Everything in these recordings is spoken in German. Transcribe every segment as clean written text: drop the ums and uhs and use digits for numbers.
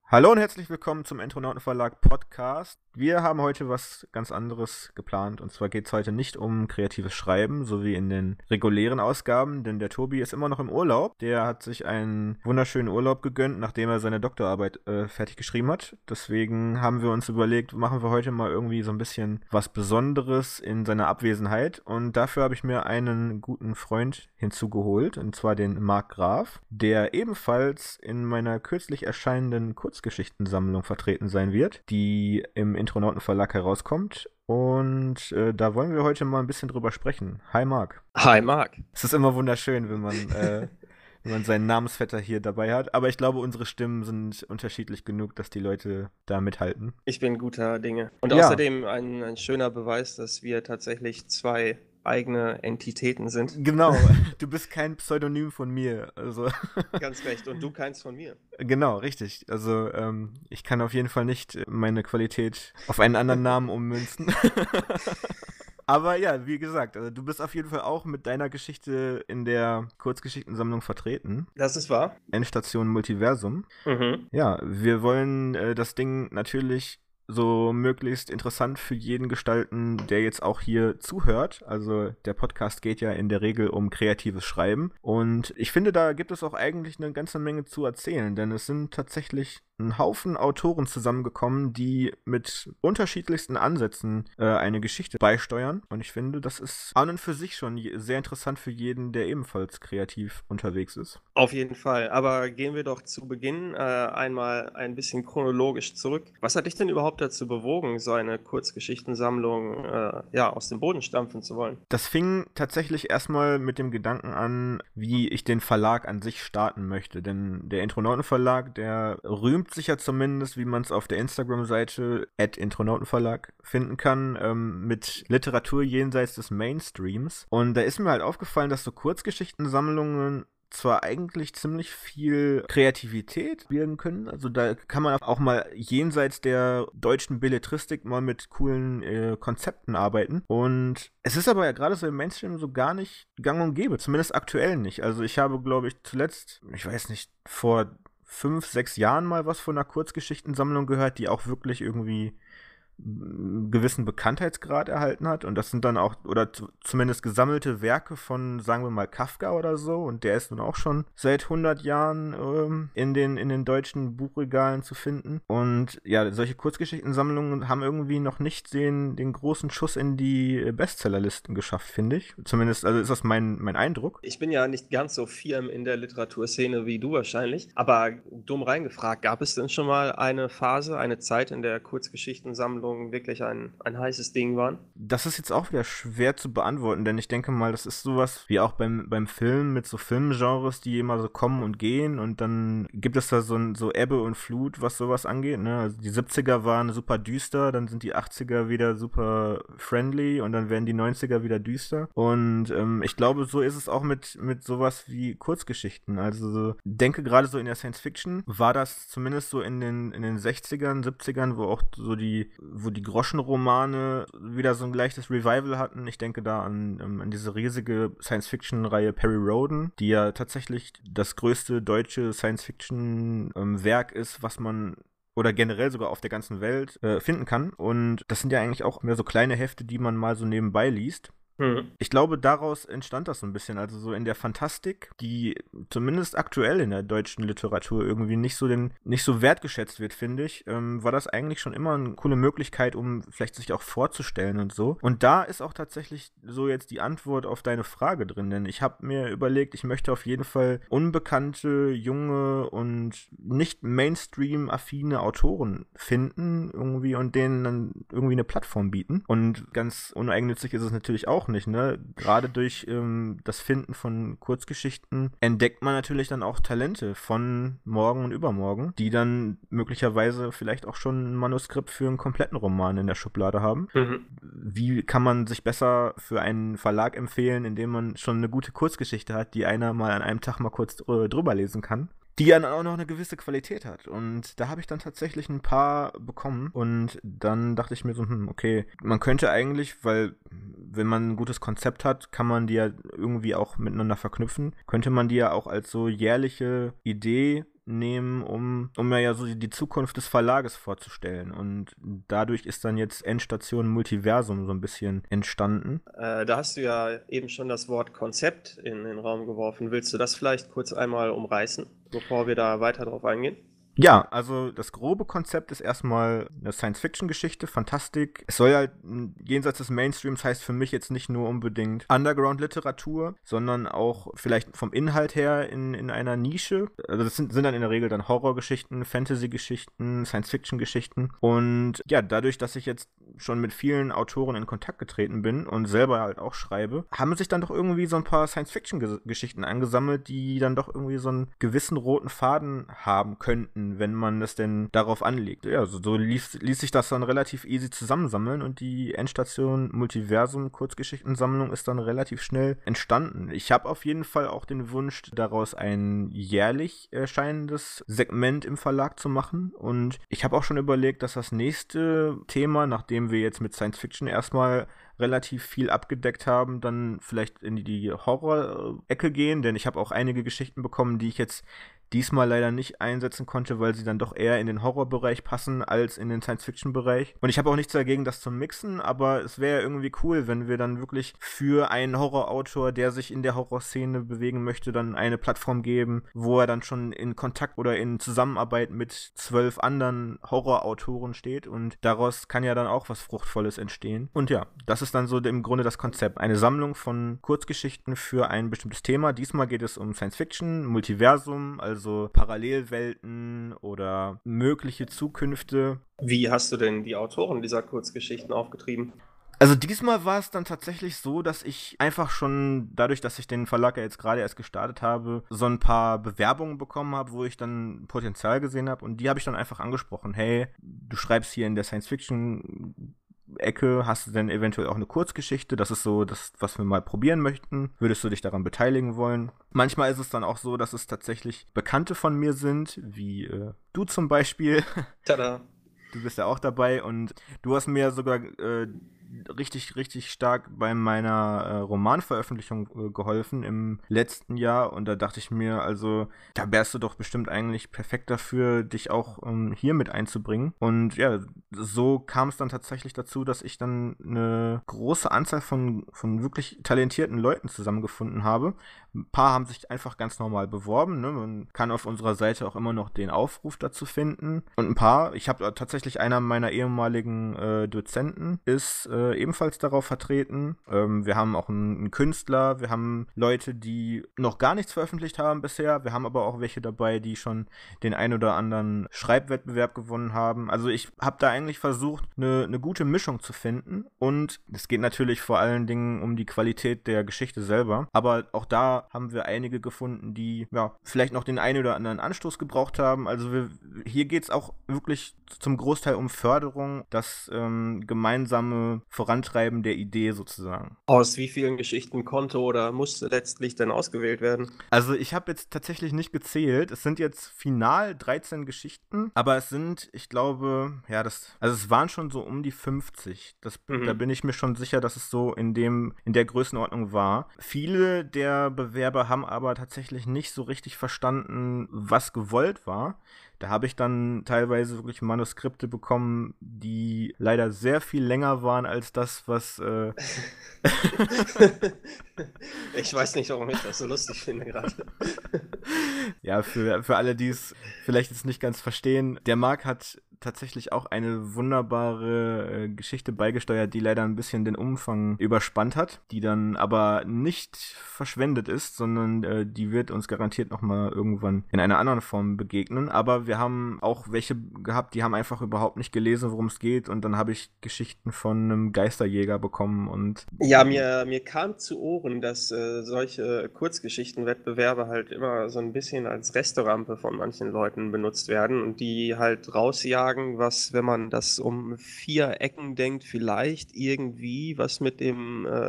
Hallo und herzlich willkommen zum Intronauten Verlag Podcast. Wir haben heute was ganz anderes geplant, und zwar geht es heute nicht um kreatives Schreiben, so wie in den regulären Ausgaben, denn der Tobi ist immer noch im Urlaub. Der hat sich einen wunderschönen Urlaub gegönnt, nachdem er seine Doktorarbeit fertig geschrieben hat. Deswegen haben wir uns überlegt, machen wir heute mal irgendwie so ein bisschen was Besonderes in seiner Abwesenheit, und dafür habe ich mir einen guten Freund hinzugeholt, und zwar den Marc Graf, der ebenfalls in meiner kürzlich erscheinenden Kurzgeschichtensammlung vertreten sein wird, die im Intronauten Verlag herauskommt. Und da wollen wir heute mal ein bisschen drüber sprechen. Hi Marc. Hi Marc. Es ist immer wunderschön, wenn man seinen Namensvetter hier dabei hat. Aber ich glaube, unsere Stimmen sind unterschiedlich genug, dass die Leute da mithalten. Ich bin guter Dinge. Und Ja, außerdem ein schöner Beweis, dass wir tatsächlich zwei eigene Entitäten sind. genau. Du bist kein Pseudonym von mir. Also, Ganz recht. Und du keins von mir. genau, richtig. Also, ich kann auf jeden Fall nicht meine Qualität auf einen anderen Namen ummünzen. Aber ja, wie gesagt, also du bist auf jeden Fall auch mit deiner Geschichte in der Kurzgeschichtensammlung vertreten. Das ist wahr. Endstation Multiversum. Mhm. Ja, wir wollen das Ding natürlich so möglichst interessant für jeden gestalten, der jetzt auch hier zuhört. Also der Podcast geht ja in der Regel um kreatives Schreiben. Und ich finde, da gibt es auch eigentlich eine ganze Menge zu erzählen, denn es sind tatsächlich ein Haufen Autoren zusammengekommen, die mit unterschiedlichsten Ansätzen eine Geschichte beisteuern. Und ich finde, das ist an und für sich schon sehr interessant für jeden, der ebenfalls kreativ unterwegs ist. Auf jeden Fall. Aber gehen wir doch zu Beginn einmal ein bisschen chronologisch zurück. Was hat dich denn überhaupt dazu bewogen, so eine Kurzgeschichtensammlung aus dem Boden stampfen zu wollen? Das fing tatsächlich erstmal mit dem Gedanken an, wie ich den Verlag an sich starten möchte. Denn der Intronauten Verlag, der rühmt sich ja zumindest, wie man es auf der Instagram-Seite @intronautenverlag finden kann, mit Literatur jenseits des Mainstreams. Und da ist mir halt aufgefallen, dass so Kurzgeschichtensammlungen zwar eigentlich ziemlich viel Kreativität birgen können, also da kann man auch mal jenseits der deutschen Belletristik mal mit coolen Konzepten arbeiten, und es ist aber ja gerade so im Mainstream so gar nicht gang und gäbe, zumindest aktuell nicht. Also ich habe, glaube ich, zuletzt, ich weiß nicht, vor 5, 6 Jahren mal was von einer Kurzgeschichtensammlung gehört, die auch wirklich irgendwie einen gewissen Bekanntheitsgrad erhalten hat, und das sind dann auch, oder zumindest gesammelte Werke von, sagen wir mal, Kafka oder so, und der ist nun auch schon seit 100 Jahren in den deutschen Buchregalen zu finden. Und ja, solche Kurzgeschichtensammlungen haben irgendwie noch nicht den großen Schuss in die Bestsellerlisten geschafft, finde ich. Zumindest, also ist das mein Eindruck. Ich bin ja nicht ganz so firm in der Literaturszene wie du wahrscheinlich, aber dumm reingefragt, gab es denn schon mal eine Phase, eine Zeit, in der Kurzgeschichtensammlungen wirklich ein heißes Ding waren? Das ist jetzt auch wieder schwer zu beantworten, denn ich denke mal, das ist sowas wie auch beim Film mit so Filmgenres, die immer so kommen und gehen, und dann gibt es da so Ebbe und Flut, was sowas angeht, ne? Also die 70er waren super düster, dann sind die 80er wieder super friendly, und dann werden die 90er wieder düster. Und ich glaube, so ist es auch mit sowas wie Kurzgeschichten. Also denke gerade so in der Science Fiction war das zumindest so in den 60ern, 70ern, wo die Groschenromane wieder so ein leichtes Revival hatten. Ich denke da an diese riesige Science-Fiction-Reihe Perry Rhodan, die ja tatsächlich das größte deutsche Science-Fiction-Werk ist, was man oder generell sogar auf der ganzen Welt finden kann. Und das sind ja eigentlich auch mehr so kleine Hefte, die man mal so nebenbei liest. Mhm. Ich glaube, daraus entstand das so ein bisschen. Also so in der Fantastik, die zumindest aktuell in der deutschen Literatur irgendwie nicht so wertgeschätzt wird, finde ich, war das eigentlich schon immer eine coole Möglichkeit, um vielleicht sich auch vorzustellen und so. Und da ist auch tatsächlich so jetzt die Antwort auf deine Frage drin, denn ich habe mir überlegt, ich möchte auf jeden Fall unbekannte, junge und nicht Mainstream-affine Autoren finden irgendwie und denen dann irgendwie eine Plattform bieten. Und ganz uneigennützig ist es natürlich auch nicht, ne? Gerade durch das Finden von Kurzgeschichten entdeckt man natürlich dann auch Talente von morgen und übermorgen, die dann möglicherweise vielleicht auch schon ein Manuskript für einen kompletten Roman in der Schublade haben. Mhm. Wie kann man sich besser für einen Verlag empfehlen, indem man schon eine gute Kurzgeschichte hat, die einer mal an einem Tag mal kurz drüber lesen kann? die ja dann auch noch eine gewisse Qualität hat. Und da habe ich dann tatsächlich ein paar bekommen. Und dann dachte ich mir so, okay, man könnte eigentlich, weil wenn man ein gutes Konzept hat, kann man die ja irgendwie auch miteinander verknüpfen. Könnte man die ja auch als so jährliche Idee nehmen, um mir ja so die Zukunft des Verlages vorzustellen. Und dadurch ist dann jetzt Endstation Multiversum so ein bisschen entstanden. Da hast du ja eben schon das Wort Konzept in den Raum geworfen. Willst du das vielleicht kurz einmal umreißen, bevor wir da weiter drauf eingehen? Ja, also das grobe Konzept ist erstmal eine Science-Fiction-Geschichte, Fantastik. Es soll halt jenseits des Mainstreams, heißt für mich jetzt nicht nur unbedingt Underground-Literatur, sondern auch vielleicht vom Inhalt her in einer Nische. Also das sind dann in der Regel dann Horrorgeschichten, Fantasy-Geschichten, Science-Fiction-Geschichten. Und ja, dadurch, dass ich jetzt schon mit vielen Autoren in Kontakt getreten bin und selber halt auch schreibe, haben sich dann doch irgendwie so ein paar Science-Fiction-Geschichten angesammelt, die dann doch irgendwie so einen gewissen roten Faden haben könnten, wenn man das denn darauf anlegt. Ja, so ließ sich das dann relativ easy zusammensammeln und die Endstation Multiversum Kurzgeschichtensammlung ist dann relativ schnell entstanden. Ich habe auf jeden Fall auch den Wunsch, daraus ein jährlich erscheinendes Segment im Verlag zu machen und ich habe auch schon überlegt, dass das nächste Thema, nachdem wir jetzt mit Science Fiction erstmal relativ viel abgedeckt haben, dann vielleicht in die Horror-Ecke gehen, denn ich habe auch einige Geschichten bekommen, die ich jetzt diesmal leider nicht einsetzen konnte, weil sie dann doch eher in den Horrorbereich passen als in den Science-Fiction-Bereich. Und ich habe auch nichts dagegen, das zu mixen, aber es wäre irgendwie cool, wenn wir dann wirklich für einen Horrorautor, der sich in der Horrorszene bewegen möchte, dann eine Plattform geben, wo er dann schon in Kontakt oder in Zusammenarbeit mit 12 anderen Horrorautoren steht und daraus kann ja dann auch was Fruchtvolles entstehen. Und ja, das ist dann so im Grunde das Konzept. Eine Sammlung von Kurzgeschichten für ein bestimmtes Thema. Diesmal geht es um Science-Fiction, Multiversum, also Parallelwelten oder mögliche Zukünfte. Wie hast du denn die Autoren dieser Kurzgeschichten aufgetrieben? Also diesmal war es dann tatsächlich so, dass ich einfach schon, dadurch, dass ich den Verlag ja jetzt gerade erst gestartet habe, so ein paar Bewerbungen bekommen habe, wo ich dann Potenzial gesehen habe und die habe ich dann einfach angesprochen. Hey, du schreibst hier in der Science-Fiction Ecke, hast du denn eventuell auch eine Kurzgeschichte? Das ist so das, was wir mal probieren möchten. Würdest du dich daran beteiligen wollen? Manchmal ist es dann auch so, dass es tatsächlich Bekannte von mir sind, wie du zum Beispiel. Tada! Du bist ja auch dabei und du hast mir sogar richtig stark bei meiner Romanveröffentlichung geholfen im letzten Jahr und da dachte ich mir, also da wärst du doch bestimmt eigentlich perfekt dafür, dich auch hier mit einzubringen und ja, so kam es dann tatsächlich dazu, dass ich dann eine große Anzahl von wirklich talentierten Leuten zusammengefunden habe. Ein paar haben sich einfach ganz normal beworben, ne? Man kann auf unserer Seite auch immer noch den Aufruf dazu finden und ein paar, ich habe tatsächlich einer meiner ehemaligen Dozenten ist ebenfalls darauf vertreten. Wir haben auch einen Künstler, wir haben Leute, die noch gar nichts veröffentlicht haben bisher, wir haben aber auch welche dabei, die schon den ein oder anderen Schreibwettbewerb gewonnen haben. Also ich habe da eigentlich versucht, eine gute Mischung zu finden und es geht natürlich vor allen Dingen um die Qualität der Geschichte selber, aber auch da haben wir einige gefunden, die ja vielleicht noch den einen oder anderen Anstoß gebraucht haben. Also hier geht es auch wirklich zum Großteil um Förderung, das gemeinsame Vorantreiben der Idee sozusagen. Aus wie vielen Geschichten konnte oder musste letztlich denn ausgewählt werden? Also ich habe jetzt tatsächlich nicht gezählt. Es sind jetzt final 13 Geschichten, aber es sind, ich glaube, ja, also es waren schon so um die 50. Da bin ich mir schon sicher, dass es so in der Größenordnung war. Viele der Bewerber haben aber tatsächlich nicht so richtig verstanden, was gewollt war. Da habe ich dann teilweise wirklich Manuskripte bekommen, die leider sehr viel länger waren als das, was Ich weiß nicht, warum ich das so lustig finde gerade. Ja, für alle, die es vielleicht jetzt nicht ganz verstehen, der Marc hat tatsächlich auch eine wunderbare Geschichte beigesteuert, die leider ein bisschen den Umfang überspannt hat, die dann aber nicht verschwendet ist, sondern die wird uns garantiert nochmal irgendwann in einer anderen Form begegnen. Aber wir haben auch welche gehabt, die haben einfach überhaupt nicht gelesen, worum es geht und dann habe ich Geschichten von einem Geisterjäger bekommen und Ja, mir kam zu Ohren, dass solche Kurzgeschichtenwettbewerbe halt immer so ein bisschen als Resterampe von manchen Leuten benutzt werden und die halt rausjagen, was, wenn man das um 4 Ecken denkt, vielleicht irgendwie was mit dem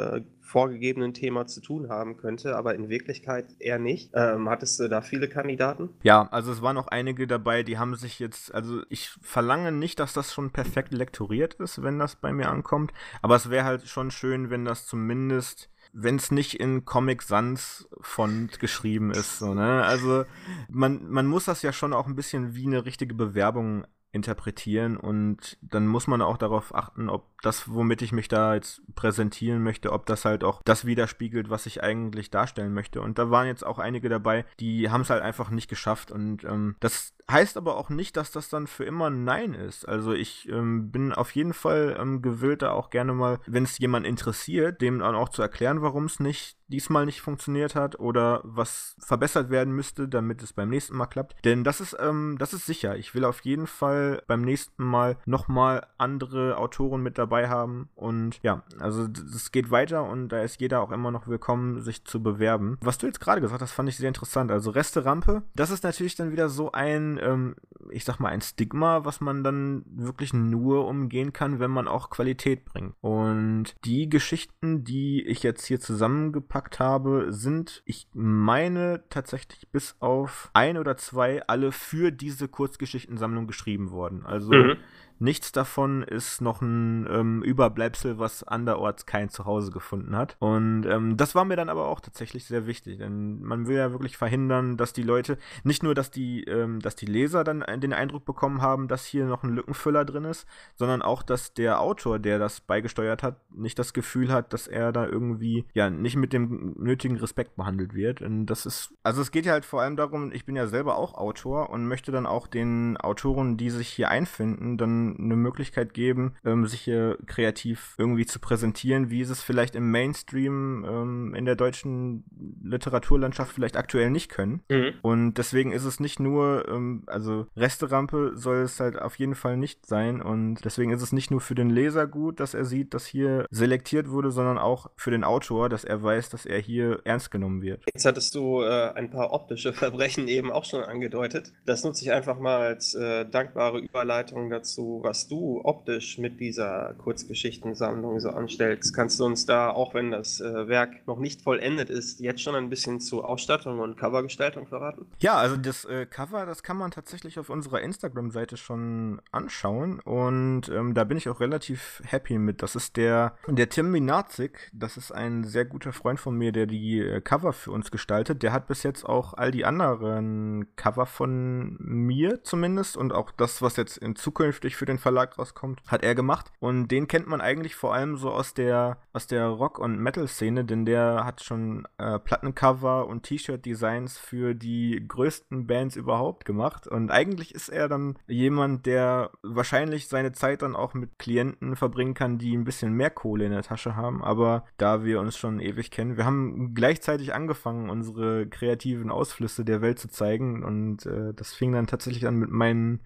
vorgegebenen Thema zu tun haben könnte, aber in Wirklichkeit eher nicht. Hattest du da viele Kandidaten? Ja, also es waren auch einige dabei, die haben sich jetzt, also ich verlange nicht, dass das schon perfekt lektoriert ist, wenn das bei mir ankommt, aber es wäre halt schon schön, wenn das zumindest, wenn es nicht in Comic Sans Font geschrieben ist, so, ne? Also man muss das ja schon auch ein bisschen wie eine richtige Bewerbung interpretieren und dann muss man auch darauf achten, ob das, womit ich mich da jetzt präsentieren möchte, ob das halt auch das widerspiegelt, was ich eigentlich darstellen möchte. Und da waren jetzt auch einige dabei, die haben es halt einfach nicht geschafft und das heißt aber auch nicht, dass das dann für immer ein Nein ist. Also ich bin auf jeden Fall gewillt, da auch gerne mal, wenn es jemand interessiert, dem dann auch zu erklären, warum es diesmal nicht funktioniert hat oder was verbessert werden müsste, damit es beim nächsten Mal klappt. Denn das ist sicher. Ich will auf jeden Fall beim nächsten Mal nochmal andere Autoren mit dabei haben. Und ja, also es geht weiter und da ist jeder auch immer noch willkommen, sich zu bewerben. Was du jetzt gerade gesagt hast, fand ich sehr interessant. Also Resterampe, das ist natürlich dann wieder so ein, ich sag mal, ein Stigma, was man dann wirklich nur umgehen kann, wenn man auch Qualität bringt. Und die Geschichten, die ich jetzt hier zusammengepackt habe, sind, ich meine, tatsächlich bis auf 1 oder 2 alle für diese Kurzgeschichtensammlung geschrieben worden. Also nichts davon ist noch ein Überbleibsel, was anderorts kein Zuhause gefunden hat. Und das war mir dann aber auch tatsächlich sehr wichtig, denn man will ja wirklich verhindern, dass die Leute, nicht nur, dass die Leser dann den Eindruck bekommen haben, dass hier noch ein Lückenfüller drin ist, sondern auch, dass der Autor, der das beigesteuert hat, nicht das Gefühl hat, dass er da irgendwie ja nicht mit dem nötigen Respekt behandelt wird. Und das ist, also es geht ja halt vor allem darum, ich bin ja selber auch Autor und möchte dann auch den Autoren, die sich hier einfinden, dann eine Möglichkeit geben, sich hier kreativ irgendwie zu präsentieren, wie sie es vielleicht im Mainstream in der deutschen Literaturlandschaft vielleicht aktuell nicht können. Und deswegen ist es nicht nur, also Resterampe soll es halt auf jeden Fall nicht sein und deswegen ist es nicht nur für den Leser gut, dass er sieht, dass hier selektiert wurde, sondern auch für den Autor, dass er weiß, dass er hier ernst genommen wird. Jetzt hattest du ein paar optische Verbrechen eben auch schon angedeutet. Das nutze ich einfach mal als dankbare Überleitung dazu, was du optisch mit dieser Kurzgeschichtensammlung so anstellst. Kannst du uns da, auch wenn das Werk noch nicht vollendet ist, jetzt schon ein bisschen zu Ausstattung und Covergestaltung verraten? Ja, also das Cover, das kann man tatsächlich auf unserer Instagram-Seite schon anschauen und da bin ich auch relativ happy mit. Das ist der Tim Minazik, das ist ein sehr guter Freund von mir, der die Cover für uns gestaltet. Der hat bis jetzt auch all die anderen Cover von mir zumindest und auch das, was jetzt zukünftig für den Verlag rauskommt, hat er gemacht. Und den kennt man eigentlich vor allem so aus der Rock- und Metal-Szene, denn der hat schon Plattencover und T-Shirt-Designs für die größten Bands überhaupt gemacht. Und eigentlich ist er dann jemand, der wahrscheinlich seine Zeit dann auch mit Klienten verbringen kann, die ein bisschen mehr Kohle in der Tasche haben. Aber da wir uns schon ewig kennen, wir haben gleichzeitig angefangen, unsere kreativen Ausflüsse der Welt zu zeigen. Und das fing dann tatsächlich an mit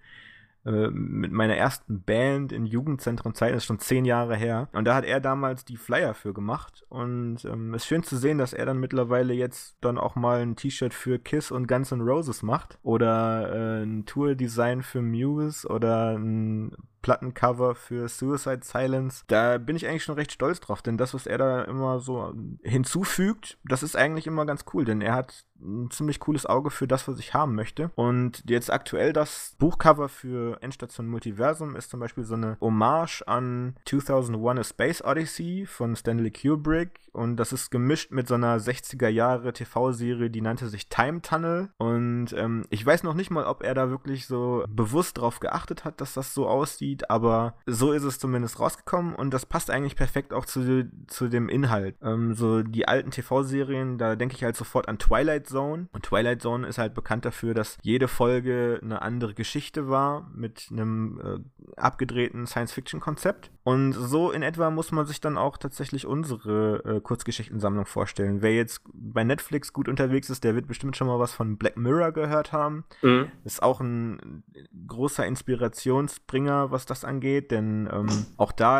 meiner ersten Band in Jugendzentrenzeiten, das ist schon 10 Jahre her. Und da hat er damals die Flyer für gemacht. Und es ist schön zu sehen, dass er dann mittlerweile jetzt dann auch mal ein T-Shirt für Kiss und Guns N' Roses macht. Oder ein Tour-Design für Muse oder ein Plattencover für Suicide Silence. Da bin ich eigentlich schon recht stolz drauf, denn das, was er da immer so hinzufügt, das ist eigentlich immer ganz cool, denn er hat ein ziemlich cooles Auge für das, was ich haben möchte. Und jetzt aktuell das Buchcover für Endstation Multiversum ist zum Beispiel so eine Hommage an 2001 A Space Odyssey von Stanley Kubrick und das ist gemischt mit so einer 60er Jahre TV-Serie, die nannte sich Time Tunnel und ich weiß noch nicht mal, ob er da wirklich so bewusst drauf geachtet hat, dass das so aussieht, aber so ist es zumindest rausgekommen und das passt eigentlich perfekt auch zu dem Inhalt. So die alten TV-Serien, da denke ich halt sofort an Twilight Zone und Twilight Zone ist halt bekannt dafür, dass jede Folge eine andere Geschichte war mit einem abgedrehten Science-Fiction-Konzept und so in etwa muss man sich dann auch tatsächlich unsere Kurzgeschichtensammlung vorstellen. Wer jetzt bei Netflix gut unterwegs ist, der wird bestimmt schon mal was von Black Mirror gehört haben. Ist auch ein großer Inspirationsbringer, was das angeht, denn auch da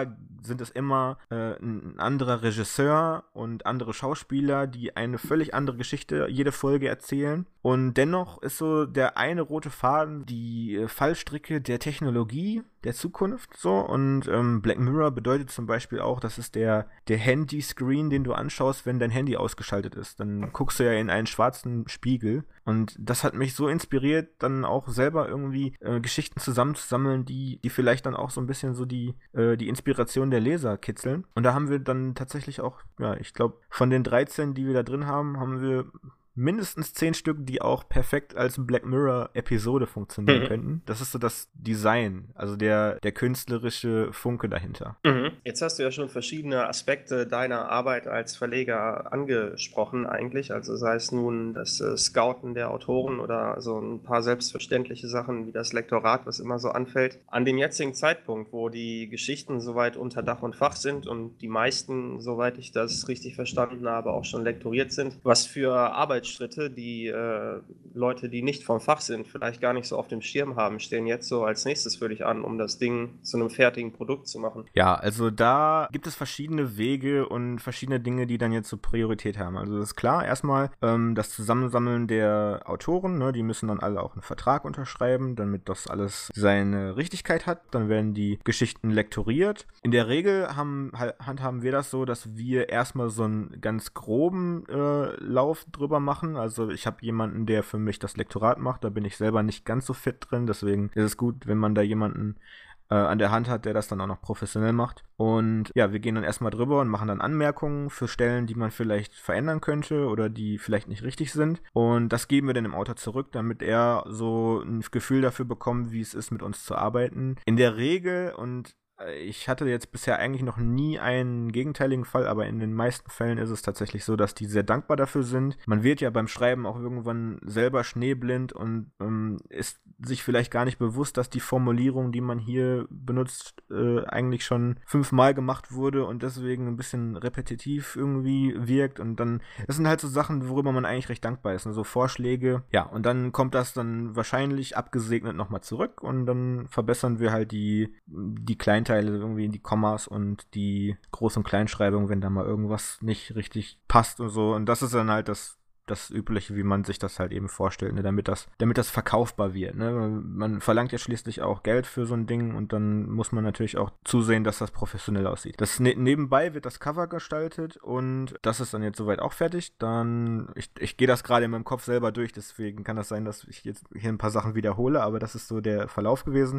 sind es immer ein anderer Regisseur und andere Schauspieler, die eine völlig andere Geschichte jede Folge erzählen. Und dennoch ist so der eine rote Faden die Fallstricke der Technologie, der Zukunft so. Und Black Mirror bedeutet zum Beispiel auch, das ist der Handy-Screen, den du anschaust, wenn dein Handy ausgeschaltet ist. Dann guckst du ja in einen schwarzen Spiegel. Und das hat mich so inspiriert, dann auch selber irgendwie Geschichten zusammenzusammeln, die vielleicht dann auch so ein bisschen so die Inspiration der Leser kitzeln. Und da haben wir dann tatsächlich auch, ja, ich glaube, von den 13, die wir da drin haben, haben wir mindestens 10 Stück, die auch perfekt als Black Mirror-Episode funktionieren könnten. Das ist so das Design, also der künstlerische Funke dahinter. Jetzt hast du ja schon verschiedene Aspekte deiner Arbeit als Verleger angesprochen eigentlich, also sei es nun das Scouten der Autoren oder so ein paar selbstverständliche Sachen wie das Lektorat, was immer so anfällt. An dem jetzigen Zeitpunkt, wo die Geschichten soweit unter Dach und Fach sind und die meisten, soweit ich das richtig verstanden habe, auch schon lektoriert sind, was für Arbeitsschritte die Leute, die nicht vom Fach sind, vielleicht gar nicht so auf dem Schirm haben, stehen jetzt so als nächstes für dich an, um das Ding zu einem fertigen Produkt zu machen? Ja, also da gibt es verschiedene Wege und verschiedene Dinge, die dann jetzt so Priorität haben. Also das ist klar, erstmal das Zusammensammeln der Autoren, ne, die müssen dann alle auch einen Vertrag unterschreiben, damit das alles seine Richtigkeit hat. Dann werden die Geschichten lektoriert. In der Regel handhaben wir das so, dass wir erstmal so einen ganz groben Lauf drüber machen. Also ich habe jemanden, der für mich das Lektorat macht, da bin ich selber nicht ganz so fit drin, deswegen ist es gut, wenn man da jemanden an der Hand hat, der das dann auch noch professionell macht. Und ja, wir gehen dann erstmal drüber und machen dann Anmerkungen für Stellen, die man vielleicht verändern könnte oder die vielleicht nicht richtig sind. Und das geben wir dann dem Autor zurück, damit er so ein Gefühl dafür bekommt, wie es ist, mit uns zu arbeiten. In der Regel, und ich hatte jetzt bisher eigentlich noch nie einen gegenteiligen Fall, aber in den meisten Fällen ist es tatsächlich so, dass die sehr dankbar dafür sind. Man wird ja beim Schreiben auch irgendwann selber schneeblind und ist sich vielleicht gar nicht bewusst, dass die Formulierung, die man hier benutzt, eigentlich schon 5-mal gemacht wurde und deswegen ein bisschen repetitiv irgendwie wirkt. Und dann, das sind halt so Sachen, worüber man eigentlich recht dankbar ist, ne? So Vorschläge. Ja, und dann kommt das dann wahrscheinlich abgesegnet nochmal zurück und dann verbessern wir halt die Kleinteile irgendwie in die Kommas und die Groß- und Kleinschreibung, wenn da mal irgendwas nicht richtig passt und so. Und das ist dann halt das Übliche, wie man sich das halt eben vorstellt, ne? Damit das verkaufbar wird. Ne? Man verlangt ja schließlich auch Geld für so ein Ding und dann muss man natürlich auch zusehen, dass das professionell aussieht. Das nebenbei wird das Cover gestaltet und das ist dann jetzt soweit auch fertig. Dann, ich gehe das gerade in meinem Kopf selber durch, deswegen kann das sein, dass ich jetzt hier ein paar Sachen wiederhole, aber das ist so der Verlauf gewesen.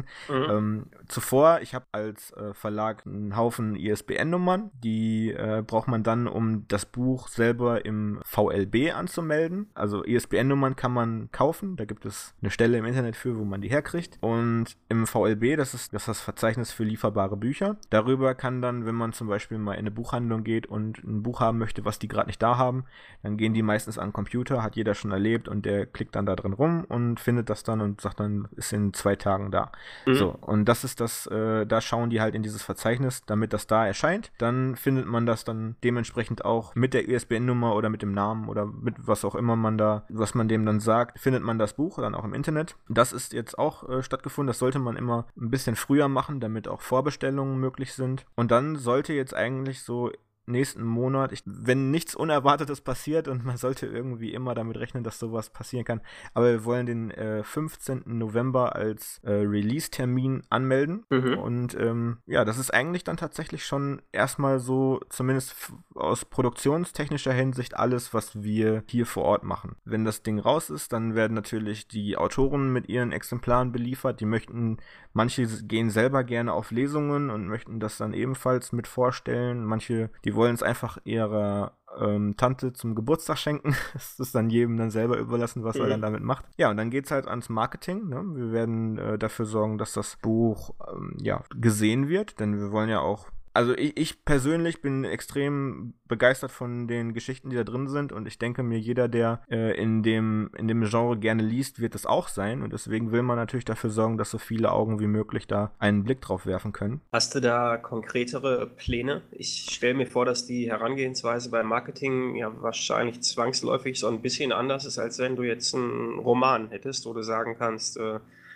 Zuvor, ich habe als Verlag einen Haufen ISBN-Nummern, die braucht man dann, um das Buch selber im VLB anzumelden. Also ISBN-Nummern kann man kaufen, da gibt es eine Stelle im Internet für, wo man die herkriegt. Und im VLB, das ist das Verzeichnis für lieferbare Bücher. Darüber kann dann, wenn man zum Beispiel mal in eine Buchhandlung geht und ein Buch haben möchte, was die gerade nicht da haben, dann gehen die meistens an den Computer, hat jeder schon erlebt und der klickt dann da drin rum und findet das dann und sagt dann, ist in 2 Tagen da. So, und das ist das, da schauen die halt in dieses Verzeichnis, damit das da erscheint. Dann findet man das dann dementsprechend auch mit der ISBN-Nummer oder mit dem Namen oder mit was auch immer was man dem dann sagt, findet man das Buch dann auch im Internet. Das ist jetzt auch stattgefunden. Das sollte man immer ein bisschen früher machen, damit auch Vorbestellungen möglich sind. Und dann sollte jetzt eigentlich so nächsten Monat, wenn nichts Unerwartetes passiert und man sollte irgendwie immer damit rechnen, dass sowas passieren kann, aber wir wollen den 15. November als Release-Termin anmelden und ja, das ist eigentlich dann tatsächlich schon erstmal so, zumindest aus produktionstechnischer Hinsicht, alles, was wir hier vor Ort machen. Wenn das Ding raus ist, dann werden natürlich die Autoren mit ihren Exemplaren beliefert, manche gehen selber gerne auf Lesungen und möchten das dann ebenfalls mit vorstellen, manche, die wollen es einfach ihrer Tante zum Geburtstag schenken. Das ist dann jedem dann selber überlassen, was er dann damit macht. Ja, und dann geht's halt ans Marketing. Ne? Wir werden dafür sorgen, dass das Buch gesehen wird, denn wir wollen ja auch. Also ich persönlich bin extrem begeistert von den Geschichten, die da drin sind und ich denke mir, jeder, der in dem Genre gerne liest, wird es auch sein und deswegen will man natürlich dafür sorgen, dass so viele Augen wie möglich da einen Blick drauf werfen können. Hast du da konkretere Pläne? Ich stelle mir vor, dass die Herangehensweise beim Marketing ja wahrscheinlich zwangsläufig so ein bisschen anders ist, als wenn du jetzt einen Roman hättest, wo du sagen kannst,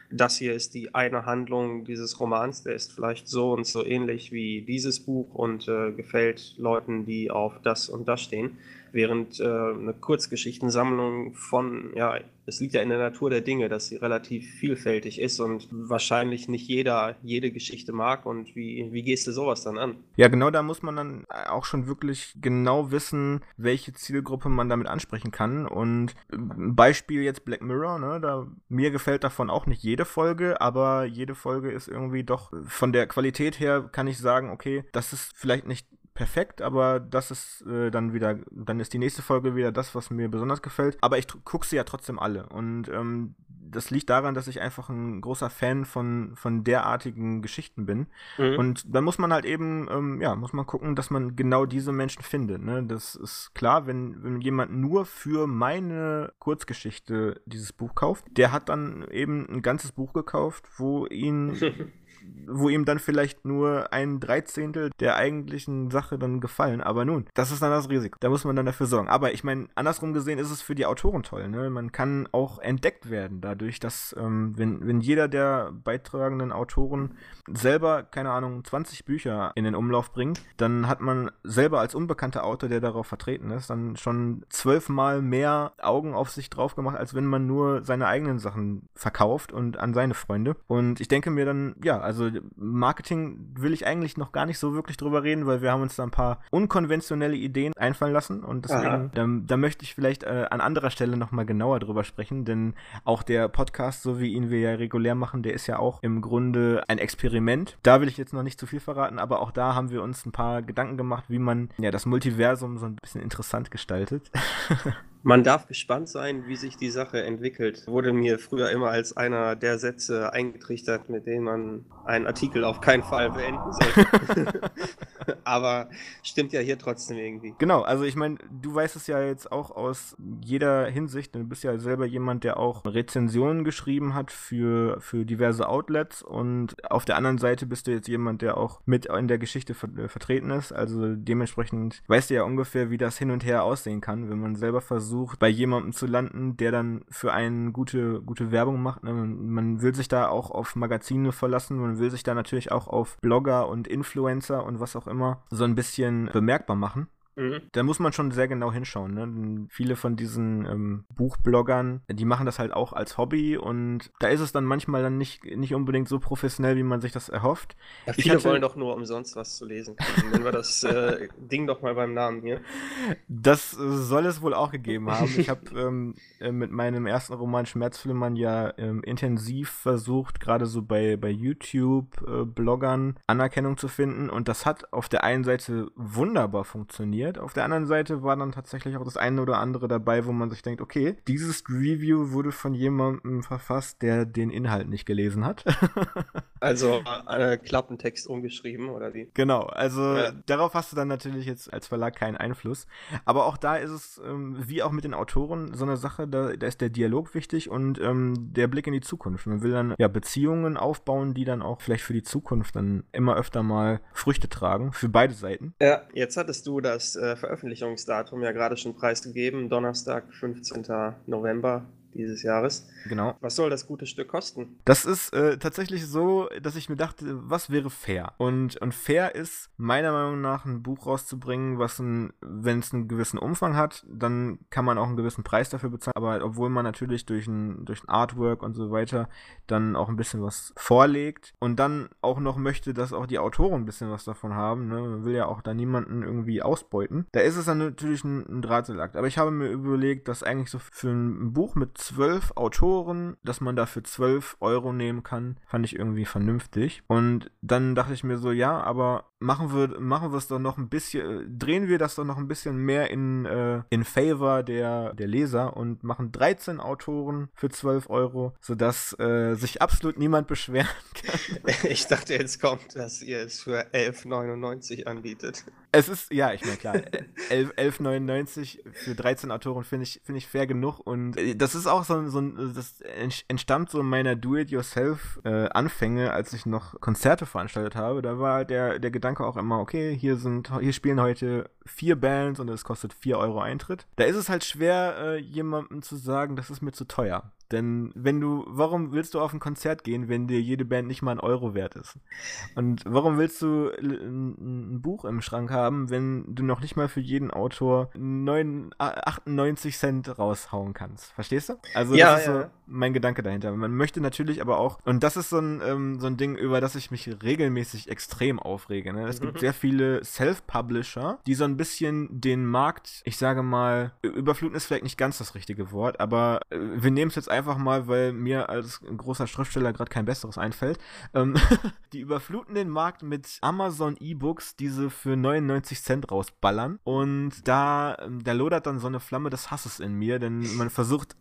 das hier ist die eine Handlung dieses Romans, der ist vielleicht so und so ähnlich wie dieses Buch und gefällt Leuten, die auf das und das stehen. Während eine Kurzgeschichtensammlung es liegt ja in der Natur der Dinge, dass sie relativ vielfältig ist und wahrscheinlich nicht jeder jede Geschichte mag. Und wie gehst du sowas dann an? Ja, genau, da muss man dann auch schon wirklich genau wissen, welche Zielgruppe man damit ansprechen kann. Und Beispiel jetzt Black Mirror, ne, mir gefällt davon auch nicht jede Folge, aber jede Folge ist irgendwie doch von der Qualität her, kann ich sagen, okay, das ist vielleicht nicht perfekt, aber das ist dann ist die nächste Folge wieder das, was mir besonders gefällt. Aber ich gucke sie ja trotzdem alle. Und das liegt daran, dass ich einfach ein großer Fan von derartigen Geschichten bin. Mhm. Und dann muss man halt eben, muss man gucken, dass man genau diese Menschen findet. Ne? Das ist klar, wenn jemand nur für meine Kurzgeschichte dieses Buch kauft, der hat dann eben ein ganzes Buch gekauft, wo ihm dann vielleicht nur ein Dreizehntel der eigentlichen Sache dann gefallen. Aber nun, das ist dann das Risiko. Da muss man dann dafür sorgen. Aber ich meine, andersrum gesehen ist es für die Autoren toll. Ne? Man kann auch entdeckt werden dadurch, dass wenn jeder der beitragenden Autoren selber, keine Ahnung, 20 Bücher in den Umlauf bringt, dann hat man selber als unbekannter Autor, der darauf vertreten ist, dann schon 12-mal mehr Augen auf sich drauf gemacht, als wenn man nur seine eigenen Sachen verkauft und an seine Freunde. Und ich denke mir dann, also Marketing will ich eigentlich noch gar nicht so wirklich drüber reden, weil wir haben uns da ein paar unkonventionelle Ideen einfallen lassen und deswegen, da möchte ich vielleicht an anderer Stelle nochmal genauer drüber sprechen, denn auch der Podcast, so wie ihn wir ja regulär machen, der ist ja auch im Grunde ein Experiment. Da will ich jetzt noch nicht zu viel verraten, aber auch da haben wir uns ein paar Gedanken gemacht, wie man das Multiversum so ein bisschen interessant gestaltet. Man darf gespannt sein, wie sich die Sache entwickelt. Wurde mir früher immer als einer der Sätze eingetrichtert, mit denen man einen Artikel auf keinen Fall beenden sollte. Aber stimmt ja hier trotzdem irgendwie. Genau, also ich meine, du weißt es ja jetzt auch aus jeder Hinsicht. Du bist ja selber jemand, der auch Rezensionen geschrieben hat für diverse Outlets und auf der anderen Seite bist du jetzt jemand, der auch mit in der Geschichte vertreten ist. Also dementsprechend weißt du ja ungefähr, wie das hin und her aussehen kann, wenn man selber versucht, bei jemandem zu landen, der dann für einen gute Werbung macht. Ne? Man will sich da auch auf Magazine verlassen, man will sich da natürlich auch auf Blogger und Influencer und was auch immer so ein bisschen bemerkbar machen. Da muss man schon sehr genau hinschauen. Ne? Viele von diesen Buchbloggern, die machen das halt auch als Hobby und da ist es dann manchmal dann nicht unbedingt so professionell, wie man sich das erhofft. Ja, viele wollen doch nur umsonst was zu lesen kriegen. Nennen wir das Ding doch mal beim Namen hier. Das soll es wohl auch gegeben haben. Ich habe mit meinem ersten Roman Schmerzflimmern ja intensiv versucht, gerade so bei YouTube-Bloggern Anerkennung zu finden und das hat auf der einen Seite wunderbar funktioniert. Auf der anderen Seite war dann tatsächlich auch das eine oder andere dabei, wo man sich denkt, okay, dieses Review wurde von jemandem verfasst, der den Inhalt nicht gelesen hat. Also Klappentext umgeschrieben, oder wie? Genau, also darauf hast du dann natürlich jetzt als Verlag keinen Einfluss. Aber auch da ist es, wie auch mit den Autoren, so eine Sache, da ist der Dialog wichtig und der Blick in die Zukunft. Man will dann Beziehungen aufbauen, die dann auch vielleicht für die Zukunft dann immer öfter mal Früchte tragen, für beide Seiten. Ja, jetzt hattest du das Veröffentlichungsdatum ja gerade schon preisgegeben, Donnerstag, 15. November dieses Jahres. Genau. Was soll das gute Stück kosten? Das ist tatsächlich so, dass ich mir dachte, was wäre fair? Und fair ist, meiner Meinung nach, ein Buch rauszubringen, wenn es einen gewissen Umfang hat, dann kann man auch einen gewissen Preis dafür bezahlen. Aber obwohl man natürlich durch ein Artwork und so weiter dann auch ein bisschen was vorlegt und dann auch noch möchte, dass auch die Autoren ein bisschen was davon haben, ne? Man will ja auch da niemanden irgendwie ausbeuten. Da ist es dann natürlich ein Drahtseilakt. Aber ich habe mir überlegt, dass eigentlich so für ein Buch mit 12 Autoren, dass man dafür 12 Euro nehmen kann, fand ich irgendwie vernünftig. Und dann dachte ich mir so, ja, aber machen wir es doch noch ein bisschen, drehen wir das doch noch ein bisschen mehr in favor der Leser und machen 13 Autoren für 12 Euro, sodass sich absolut niemand beschweren kann. Ich dachte, jetzt kommt, dass ihr es für 11,99 anbietet. Es ist, ja, ich meine, klar, 11,99 für 13 Autoren finde ich fair genug und das ist auch das entstammt so meiner Do-it-yourself-Anfänge, als ich noch Konzerte veranstaltet habe. Da war halt der Gedanke auch immer, okay, hier spielen heute 4 Bands und es kostet 4 Euro Eintritt. Da ist es halt schwer, jemandem zu sagen, das ist mir zu teuer. Denn warum willst du auf ein Konzert gehen, wenn dir jede Band nicht mal 1 Euro wert ist? Und warum willst du ein Buch im Schrank haben, wenn du noch nicht mal für jeden Autor 98 Cent raushauen kannst? Verstehst du? Also Ja, das ist ja. so mein Gedanke dahinter. Man möchte natürlich aber auch, und das ist so ein Ding, über das ich mich regelmäßig extrem aufrege. Ne? Es gibt sehr viele Self-Publisher, die so ein bisschen den Markt, ich sage mal, überfluten ist vielleicht nicht ganz das richtige Wort, aber wir nehmen es jetzt einfach mal, weil mir als großer Schriftsteller gerade kein besseres einfällt. Die überfluten den Markt mit Amazon E-Books, diese für 99 Cent rausballern, und da lodert dann so eine Flamme des Hasses in mir, denn man versucht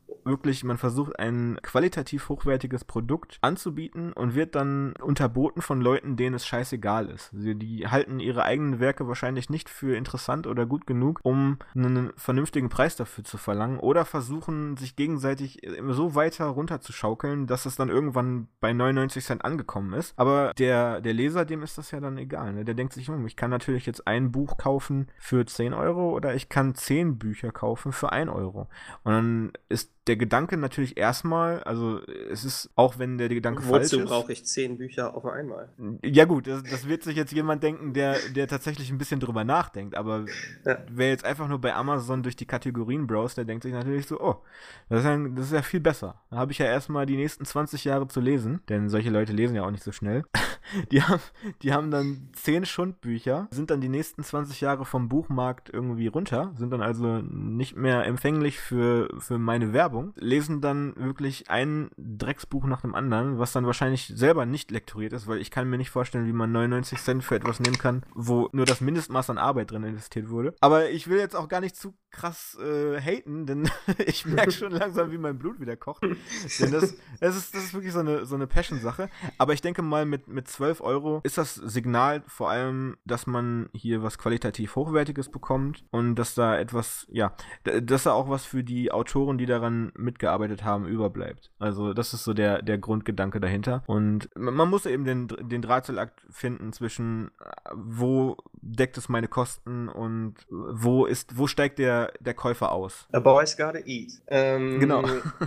ein qualitativ hochwertiges Produkt anzubieten und wird dann unterboten von Leuten, denen es scheißegal ist. Die halten ihre eigenen Werke wahrscheinlich nicht für interessant oder gut genug, um einen vernünftigen Preis dafür zu verlangen, oder versuchen sich gegenseitig so weiter runterzuschaukeln, dass es dann irgendwann bei 99 Cent angekommen ist. Aber der Leser, dem ist das ja dann egal. Ne? Der denkt sich, ich kann natürlich jetzt ein Buch kaufen für 10 Euro oder ich kann 10 Bücher kaufen für 1 Euro. Und dann ist der Gedanke natürlich erstmal, also es ist, auch wenn der Gedanke falsch ist. Wozu brauche ich 10 Bücher auf einmal? Ja gut, das wird sich jetzt jemand denken, der tatsächlich ein bisschen drüber nachdenkt, aber wer jetzt einfach nur bei Amazon durch die Kategorien browst, der denkt sich natürlich so, oh, das ist ja viel besser. Da habe ich ja erstmal die nächsten 20 Jahre zu lesen, denn solche Leute lesen ja auch nicht so schnell. Die haben dann 10 Schundbücher, sind dann die nächsten 20 Jahre vom Buchmarkt irgendwie runter, sind dann also nicht mehr empfänglich für meine Werbung, lesen dann wirklich ein Drecksbuch nach dem anderen, was dann wahrscheinlich selber nicht lektoriert ist, weil ich kann mir nicht vorstellen, wie man 99 Cent für etwas nehmen kann, wo nur das Mindestmaß an Arbeit drin investiert wurde. Aber ich will jetzt auch gar nicht zu krass haten, denn ich merke schon langsam, wie mein Blut wieder kocht. Denn das ist wirklich so eine Passion-Sache. Aber ich denke mal, mit 12 Euro ist das Signal vor allem, dass man hier was qualitativ Hochwertiges bekommt und dass da etwas, dass da auch was für die Autoren, die daran mitgearbeitet haben, überbleibt. Also das ist so der Grundgedanke dahinter. Und man muss eben den Drahtseilakt finden zwischen, wo deckt es meine Kosten und wo steigt der Käufer aus. A boy's gotta eat. Genau.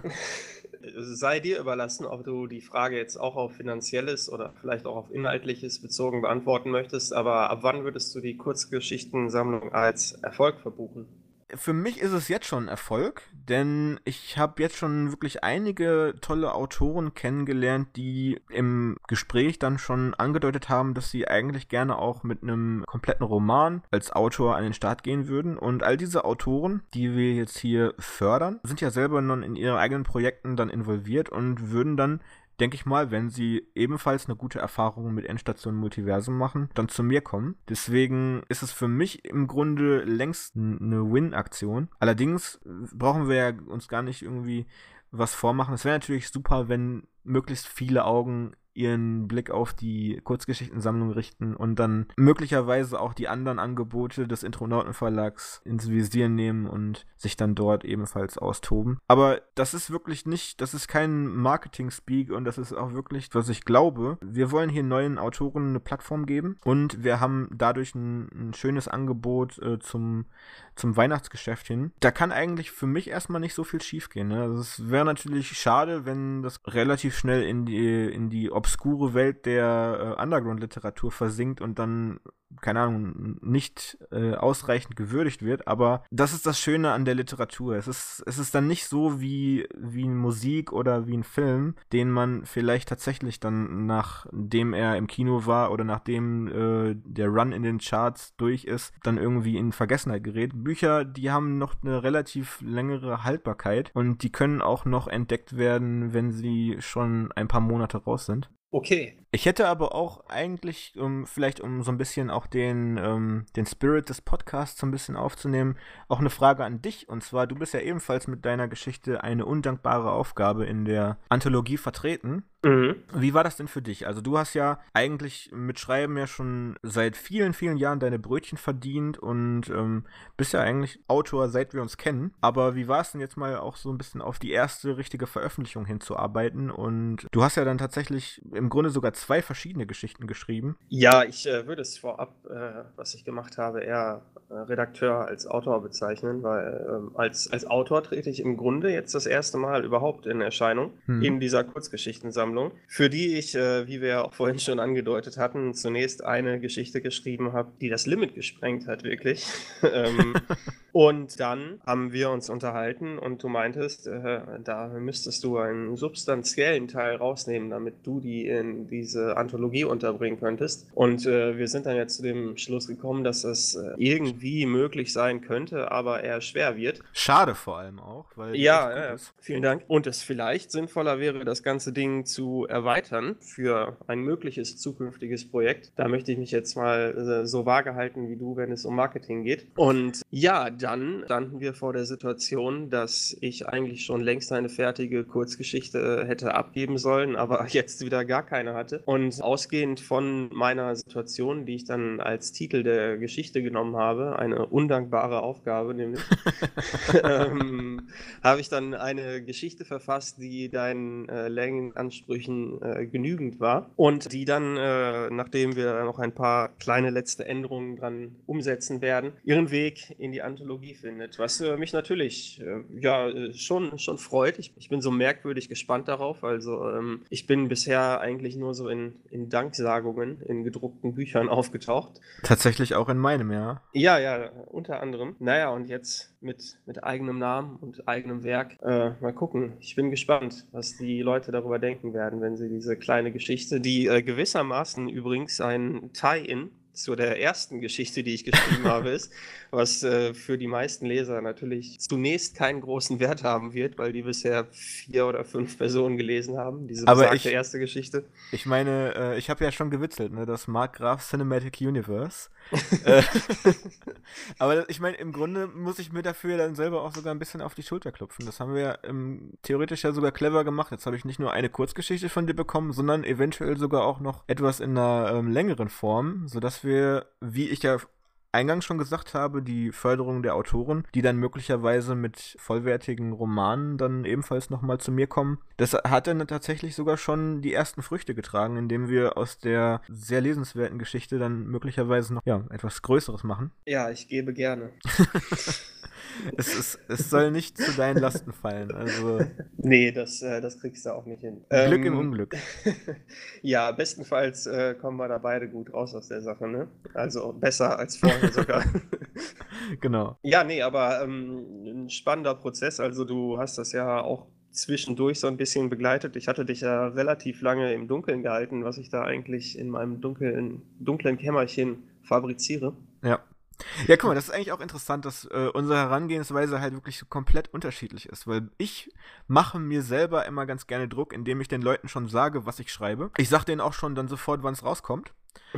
Sei dir überlassen, ob du die Frage jetzt auch auf Finanzielles oder vielleicht auch auf Inhaltliches bezogen beantworten möchtest, aber ab wann würdest du die Kurzgeschichtensammlung als Erfolg verbuchen? Für mich ist es jetzt schon ein Erfolg, denn ich habe jetzt schon wirklich einige tolle Autoren kennengelernt, die im Gespräch dann schon angedeutet haben, dass sie eigentlich gerne auch mit einem kompletten Roman als Autor an den Start gehen würden. Und all diese Autoren, die wir jetzt hier fördern, sind ja selber noch in ihren eigenen Projekten dann involviert und würden dann, denke ich mal, wenn sie ebenfalls eine gute Erfahrung mit Endstation Multiversum machen, dann zu mir kommen. Deswegen ist es für mich im Grunde längst eine Win-Aktion. Allerdings brauchen wir ja uns gar nicht irgendwie was vormachen. Es wäre natürlich super, wenn möglichst viele Augen ihren Blick auf die Kurzgeschichtensammlung richten und dann möglicherweise auch die anderen Angebote des Intronauten-Verlags ins Visier nehmen und sich dann dort ebenfalls austoben. Aber das ist wirklich nicht, das ist kein Marketing-Speak und das ist auch wirklich, was ich glaube. Wir wollen hier neuen Autoren eine Plattform geben und wir haben dadurch ein schönes Angebot zum Weihnachtsgeschäft hin. Da kann eigentlich für mich erstmal nicht so viel schief gehen. Ne? Also es wäre natürlich schade, wenn das relativ schnell in die obskure Welt der Underground-Literatur versinkt und dann, keine Ahnung, nicht ausreichend gewürdigt wird, aber das ist das Schöne an der Literatur. Es ist dann nicht so wie Musik oder wie ein Film, den man vielleicht tatsächlich dann, nachdem er im Kino war oder nachdem der Run in den Charts durch ist, dann irgendwie in Vergessenheit gerät. Bücher, die haben noch eine relativ längere Haltbarkeit und die können auch noch entdeckt werden, wenn sie schon ein paar Monate raus sind. Okay. Ich hätte aber auch eigentlich, vielleicht um so ein bisschen auch den Spirit des Podcasts so ein bisschen aufzunehmen, auch eine Frage an dich. Und zwar, du bist ja ebenfalls mit deiner Geschichte eine undankbare Aufgabe in der Anthologie vertreten. Mhm. Wie war das denn für dich? Also du hast ja eigentlich mit Schreiben ja schon seit vielen, vielen Jahren deine Brötchen verdient und bist ja eigentlich Autor, seit wir uns kennen. Aber wie war es denn jetzt mal auch so ein bisschen auf die erste richtige Veröffentlichung hinzuarbeiten? Und du hast ja dann tatsächlich im Grunde sogar 2 verschiedene Geschichten geschrieben. Ja, ich würde es vorab, was ich gemacht habe, eher Redakteur als Autor bezeichnen, weil als Autor trete ich im Grunde jetzt das erste Mal überhaupt in Erscheinung in dieser Kurzgeschichtensammlung, für die ich, wie wir ja auch vorhin schon angedeutet hatten, zunächst eine Geschichte geschrieben habe, die das Limit gesprengt hat, wirklich. Und dann haben wir uns unterhalten und du meintest, da müsstest du einen substanziellen Teil rausnehmen, damit du die in diese Anthologie unterbringen könntest. Und wir sind dann jetzt zu dem Schluss gekommen, dass es irgendwie möglich sein könnte, aber eher schwer wird. Schade vor allem auch, weil die Ja, echt gut ja, ist. vielen Dank. Und es vielleicht sinnvoller wäre, das ganze Ding zu erweitern für ein mögliches zukünftiges Projekt. Da möchte ich mich jetzt mal so vage halten wie du, wenn es um Marketing geht. Und ja, dann standen wir vor der Situation, dass ich eigentlich schon längst eine fertige Kurzgeschichte hätte abgeben sollen, aber jetzt wieder gar keine hatte. Und ausgehend von meiner Situation, die ich dann als Titel der Geschichte genommen habe, eine undankbare Aufgabe nämlich, habe ich dann eine Geschichte verfasst, die deinen Längenansprüchen genügend war und die dann, nachdem wir noch ein paar kleine letzte Änderungen dran umsetzen werden, ihren Weg in die Anthologie findet, was mich natürlich schon freut. Ich bin so merkwürdig gespannt darauf, also ich bin bisher eigentlich nur so in Danksagungen in gedruckten Büchern aufgetaucht. Tatsächlich auch in meinem, ja. Ja, unter anderem. Naja, und jetzt mit eigenem Namen und eigenem Werk. Mal gucken. Ich bin gespannt, was die Leute darüber denken werden, wenn sie diese kleine Geschichte, die gewissermaßen übrigens ein Tie-in zu der ersten Geschichte, die ich geschrieben habe, ist, was für die meisten Leser natürlich zunächst keinen großen Wert haben wird, weil die bisher 4 oder 5 Personen gelesen haben, diese Aber besagte erste Geschichte. Ich meine, ich habe ja schon gewitzelt, ne, das Mark Graf Cinematic Universe. Äh, Aber ich meine, im Grunde muss ich mir dafür dann selber auch sogar ein bisschen auf die Schulter klopfen. Das haben wir ja theoretisch ja sogar clever gemacht. Jetzt habe ich nicht nur eine Kurzgeschichte von dir bekommen, sondern eventuell sogar auch noch etwas in einer längeren Form, sodass wir, wie ich ja eingangs schon gesagt habe, die Förderung der Autoren, die dann möglicherweise mit vollwertigen Romanen dann ebenfalls nochmal zu mir kommen. Das hat dann tatsächlich sogar schon die ersten Früchte getragen, indem wir aus der sehr lesenswerten Geschichte dann möglicherweise noch etwas Größeres machen. Ja, ich gebe gerne. Es soll nicht zu deinen Lasten fallen. Also Nee, das kriegst du auch nicht hin. Glück im Unglück. Ja, bestenfalls kommen wir da beide gut raus aus der Sache, ne? Also besser als vorher sogar. Genau. Ja, nee, aber ein spannender Prozess. Also du hast das ja auch zwischendurch so ein bisschen begleitet. Ich hatte dich ja relativ lange im Dunkeln gehalten, was ich da eigentlich in meinem dunklen Kämmerchen fabriziere. Ja. Ja, guck mal, das ist eigentlich auch interessant, dass unsere Herangehensweise halt wirklich so komplett unterschiedlich ist, weil ich mache mir selber immer ganz gerne Druck, indem ich den Leuten schon sage, was ich schreibe. Ich sag denen auch schon dann sofort, wann es rauskommt.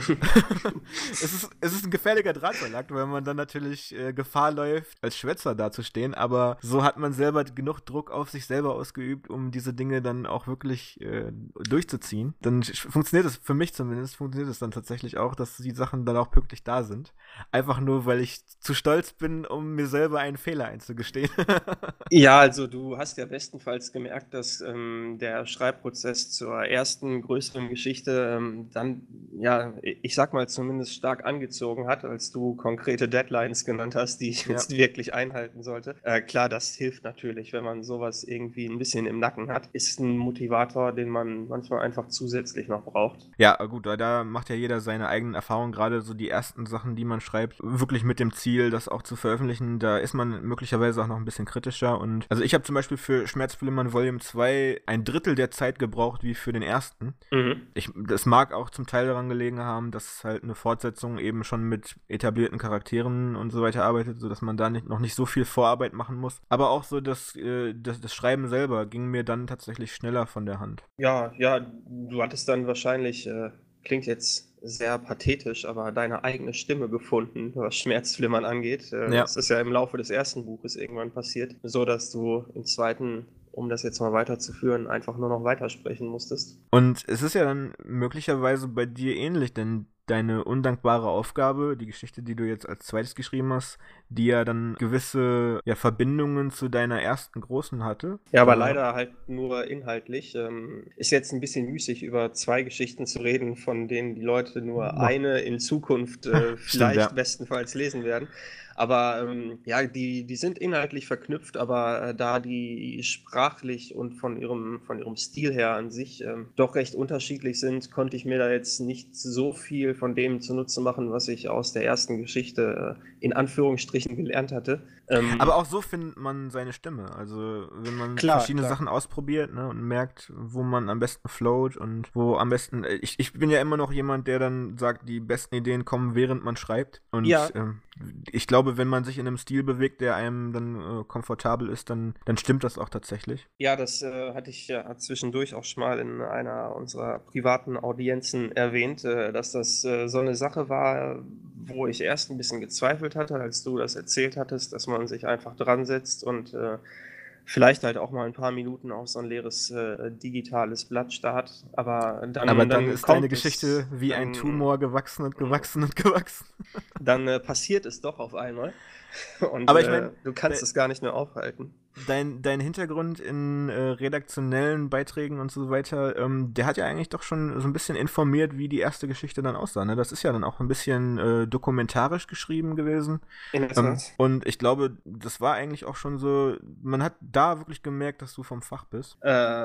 Es ist ein gefährlicher Drahtseilakt, weil man dann natürlich Gefahr läuft, als Schwätzer dazustehen, aber so hat man selber genug Druck auf sich selber ausgeübt, um diese Dinge dann auch wirklich durchzuziehen. Dann funktioniert es, für mich zumindest, funktioniert es dann tatsächlich auch, dass die Sachen dann auch pünktlich da sind. Einfach nur, weil ich zu stolz bin, um mir selber einen Fehler einzugestehen. Ja, also du hast ja bestenfalls gemerkt, dass der Schreibprozess zur ersten größeren Geschichte dann, ja, ich sag mal zumindest stark angezogen hat, als du konkrete Deadlines genannt hast, die ich jetzt wirklich einhalten sollte. Klar, das hilft natürlich, wenn man sowas irgendwie ein bisschen im Nacken hat. Ist ein Motivator, den man manchmal einfach zusätzlich noch braucht. Ja, gut, da macht ja jeder seine eigenen Erfahrungen, gerade so die ersten Sachen, die man schreibt, wirklich mit dem Ziel, das auch zu veröffentlichen, da ist man möglicherweise auch noch ein bisschen kritischer und also ich habe zum Beispiel für Schmerzflimmern Volume 2 ein Drittel der Zeit gebraucht wie für den ersten. Das mag auch zum Teil daran gelegen haben, dass halt eine Fortsetzung eben schon mit etablierten Charakteren und so weiter arbeitet, sodass man da noch nicht so viel Vorarbeit machen muss. Aber auch so das Schreiben selber ging mir dann tatsächlich schneller von der Hand. Ja, du hattest dann wahrscheinlich, klingt jetzt sehr pathetisch, aber deine eigene Stimme gefunden, was Schmerzflimmern angeht. Das ist ja im Laufe des ersten Buches irgendwann passiert, so dass du im zweiten, um das jetzt mal weiterzuführen, einfach nur noch weitersprechen musstest. Und es ist ja dann möglicherweise bei dir ähnlich, denn deine undankbare Aufgabe, die Geschichte, die du jetzt als zweites geschrieben hast, die ja dann gewisse Verbindungen zu deiner ersten großen hatte. Ja, aber leider halt nur inhaltlich. Ist jetzt ein bisschen müßig, über 2 Geschichten zu reden, von denen die Leute nur eine in Zukunft vielleicht bestenfalls lesen werden. Aber ja, die sind inhaltlich verknüpft, aber da die sprachlich und von ihrem Stil her an sich doch recht unterschiedlich sind, konnte ich mir da jetzt nicht so viel von dem zunutze machen, was ich aus der ersten Geschichte in Anführungsstrichen gelernt hatte. Aber auch so findet man seine Stimme. Also wenn man verschiedene Sachen ausprobiert, ne, und merkt, wo man am besten float und wo am besten. Ich bin ja immer noch jemand, der dann sagt, die besten Ideen kommen, während man schreibt. Und ich glaube, wenn man sich in einem Stil bewegt, der einem dann komfortabel ist, dann stimmt das auch tatsächlich. Ja, das hatte ich ja zwischendurch auch schon mal in einer unserer privaten Audienzen erwähnt, dass das so eine Sache war, wo ich erst ein bisschen gezweifelt hatte, als du das erzählt hattest, dass man sich einfach dran setzt und vielleicht halt auch mal ein paar Minuten auf so ein leeres digitales Blatt starrt. Aber dann ist deine Geschichte wie ein Tumor gewachsen und gewachsen und gewachsen. Dann passiert es doch auf einmal. Und aber ich mein, du kannst es gar nicht mehr aufhalten. Dein Hintergrund in redaktionellen Beiträgen und so weiter, der hat ja eigentlich doch schon so ein bisschen informiert, wie die erste Geschichte dann aussah. Ne? Das ist ja dann auch ein bisschen dokumentarisch geschrieben gewesen. Und ich glaube, das war eigentlich auch schon so, man hat da wirklich gemerkt, dass du vom Fach bist.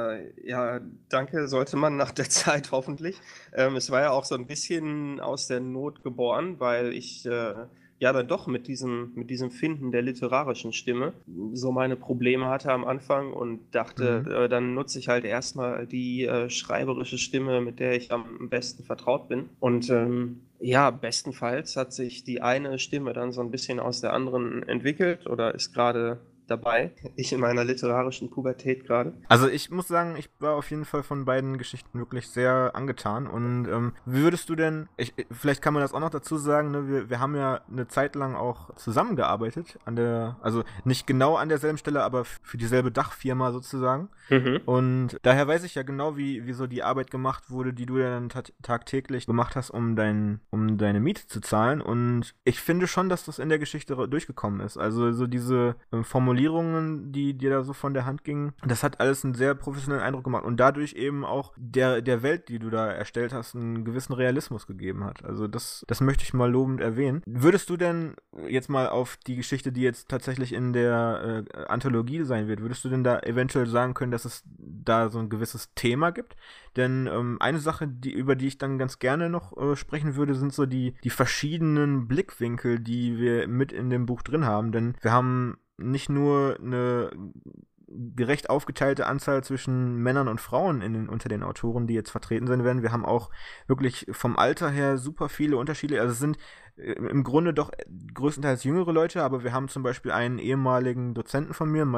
Ja, danke, sollte man nach der Zeit hoffentlich. Es war ja auch so ein bisschen aus der Not geboren, weil ich ja dann doch mit diesem Finden der literarischen Stimme so meine Probleme hatte am Anfang und dachte, dann nutze ich halt erstmal die schreiberische Stimme, mit der ich am besten vertraut bin. Und ja, bestenfalls hat sich die eine Stimme dann so ein bisschen aus der anderen entwickelt oder ist gerade dabei. Ich in meiner literarischen Pubertät gerade. Also ich muss sagen, ich war auf jeden Fall von beiden Geschichten wirklich sehr angetan. Und wie würdest du denn, vielleicht kann man das auch noch dazu sagen, ne, wir haben ja eine Zeit lang auch zusammengearbeitet, also nicht genau an derselben Stelle, aber für dieselbe Dachfirma sozusagen. Und daher weiß ich ja genau, wie so die Arbeit gemacht wurde, die du dann tagtäglich gemacht hast, um deine Miete zu zahlen. Und ich finde schon, dass das in der Geschichte durchgekommen ist. Also so diese Formulierungen, die dir da so von der Hand gingen, das hat alles einen sehr professionellen Eindruck gemacht und dadurch eben auch der Welt, die du da erstellt hast, einen gewissen Realismus gegeben hat. Also das möchte ich mal lobend erwähnen. Würdest du denn jetzt mal auf die Geschichte, die jetzt tatsächlich in der Anthologie sein wird, würdest du denn da eventuell sagen können, dass es da so ein gewisses Thema gibt? Denn eine Sache, über die ich dann ganz gerne noch sprechen würde, sind so die verschiedenen Blickwinkel, die wir mit in dem Buch drin haben. Denn wir haben nicht nur eine gerecht aufgeteilte Anzahl zwischen Männern und Frauen unter den Autoren, die jetzt vertreten sein werden. Wir haben auch wirklich vom Alter her super viele Unterschiede. Also es sind im Grunde doch größtenteils jüngere Leute, aber wir haben zum Beispiel einen ehemaligen Dozenten von mir,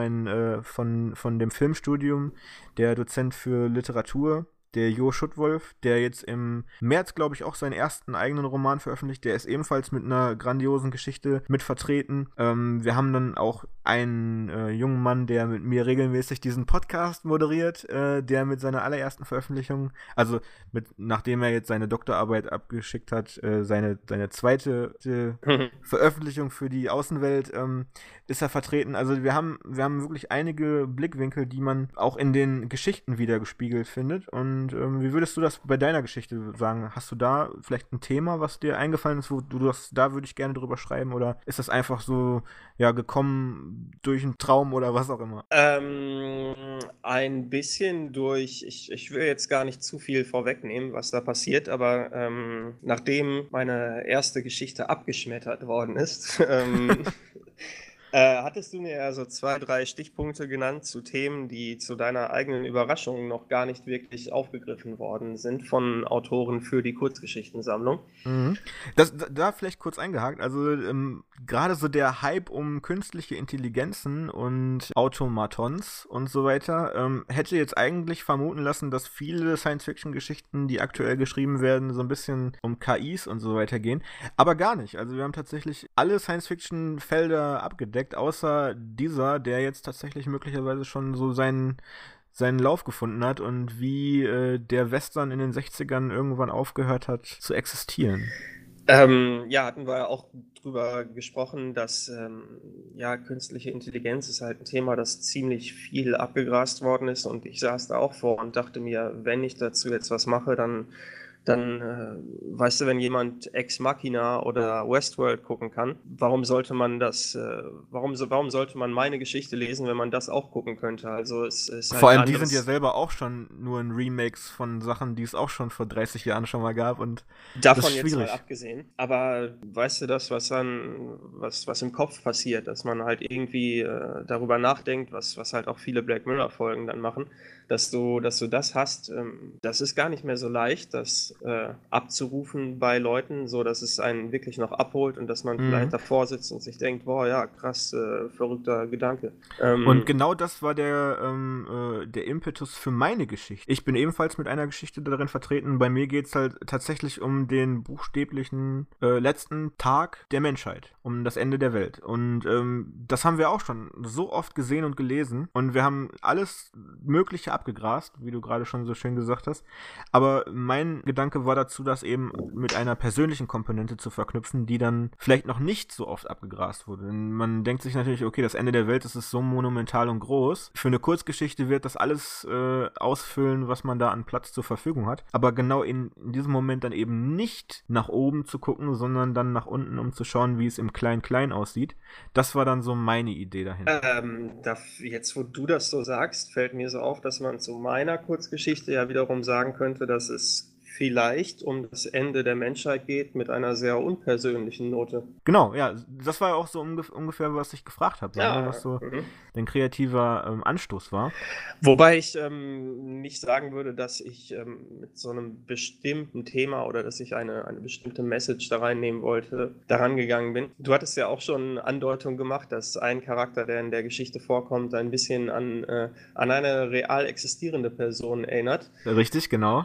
von dem Filmstudium, der Dozent für Literatur, der Jo Schuttwolf, der jetzt im März, glaube ich, auch seinen ersten eigenen Roman veröffentlicht. Der ist ebenfalls mit einer grandiosen Geschichte mit vertreten. Wir haben dann auch einen jungen Mann, der mit mir regelmäßig diesen Podcast moderiert, der mit seiner allerersten Veröffentlichung, also nachdem er jetzt seine Doktorarbeit abgeschickt hat, seine zweite Veröffentlichung für die Außenwelt, ist er vertreten. Also wir haben wirklich einige Blickwinkel, die man auch in den Geschichten wiedergespiegelt findet. Und wie würdest du das bei deiner Geschichte sagen? Hast du da vielleicht ein Thema, was dir eingefallen ist, wo du sagst, da würde ich gerne drüber schreiben? Oder ist das einfach so, ja, gekommen durch einen Traum oder was auch immer? Ein bisschen durch, ich will jetzt gar nicht zu viel vorwegnehmen, was da passiert, aber nachdem meine erste Geschichte abgeschmettert worden ist, hattest du mir ja so 2, 3 Stichpunkte genannt zu Themen, die zu deiner eigenen Überraschung noch gar nicht wirklich aufgegriffen worden sind von Autoren für die Kurzgeschichtensammlung. Da vielleicht kurz eingehakt, also gerade so der Hype um künstliche Intelligenzen und Automatons und so weiter hätte jetzt eigentlich vermuten lassen, dass viele Science-Fiction-Geschichten, die aktuell geschrieben werden, so ein bisschen um KIs und so weiter gehen, aber gar nicht. Also wir haben tatsächlich alle Science-Fiction-Felder abgedeckt, außer dieser, der jetzt tatsächlich möglicherweise schon so seinen seinen Lauf gefunden hat und wie der Western in den 60ern irgendwann aufgehört hat zu existieren. Ja, hatten wir auch drüber gesprochen, dass ja, künstliche Intelligenz ist halt ein Thema, das ziemlich viel abgegrast worden ist, und ich saß da auch vor und dachte mir, wenn ich dazu jetzt was mache, dann weißt du, wenn jemand Ex Machina oder Westworld gucken kann, warum sollte man warum sollte man meine Geschichte lesen, wenn man das auch gucken könnte? Also es ist halt Vor ein allem, die sind ja anderes. selber auch schon nur in Remakes von Sachen, die es auch schon vor 30 Jahren schon mal gab, und das ist Davon jetzt mal schwierig. abgesehen. Aber weißt du das, was im Kopf passiert, dass man halt irgendwie darüber nachdenkt, was halt auch viele Black Mirror-Folgen dann machen, dass du das hast, das ist gar nicht mehr so leicht, das abzurufen bei Leuten, so dass es einen wirklich noch abholt und dass man Mhm. vielleicht davor sitzt und sich denkt, boah, ja, krass, verrückter Gedanke. Und genau das war der Impetus für meine Geschichte. Ich bin ebenfalls mit einer Geschichte darin vertreten. Bei mir geht es halt tatsächlich um den buchstäblichen letzten Tag der Menschheit, um das Ende der Welt. Und das haben wir auch schon so oft gesehen und gelesen. Und wir haben alles Mögliche abgegrast, wie du gerade schon so schön gesagt hast. Aber mein Gedanke war dazu, das eben mit einer persönlichen Komponente zu verknüpfen, die dann vielleicht noch nicht so oft abgegrast wurde. Denn man denkt sich natürlich, okay, das Ende der Welt, das ist so monumental und groß. Für eine Kurzgeschichte wird das alles ausfüllen, was man da an Platz zur Verfügung hat. Aber genau in diesem Moment dann eben nicht nach oben zu gucken, sondern dann nach unten, um zu schauen, wie es im Klein-Klein aussieht. Das war dann so meine Idee dahinter. Jetzt, wo du das so sagst, fällt mir so auf, dass man zu meiner Kurzgeschichte ja wiederum sagen könnte, dass es vielleicht um das Ende der Menschheit geht mit einer sehr unpersönlichen Note. Genau, ja, das war ja auch so ungefähr, was ich gefragt habe, so, ne? Was Ja, so mhm. dein kreativer Anstoß war. Wobei ich nicht sagen würde, dass ich mit so einem bestimmten Thema oder dass ich eine bestimmte Message da reinnehmen wollte, daran gegangen bin. Du hattest ja auch schon Andeutung gemacht, dass ein Charakter, der in der Geschichte vorkommt, ein bisschen an eine real existierende Person erinnert. Richtig, genau.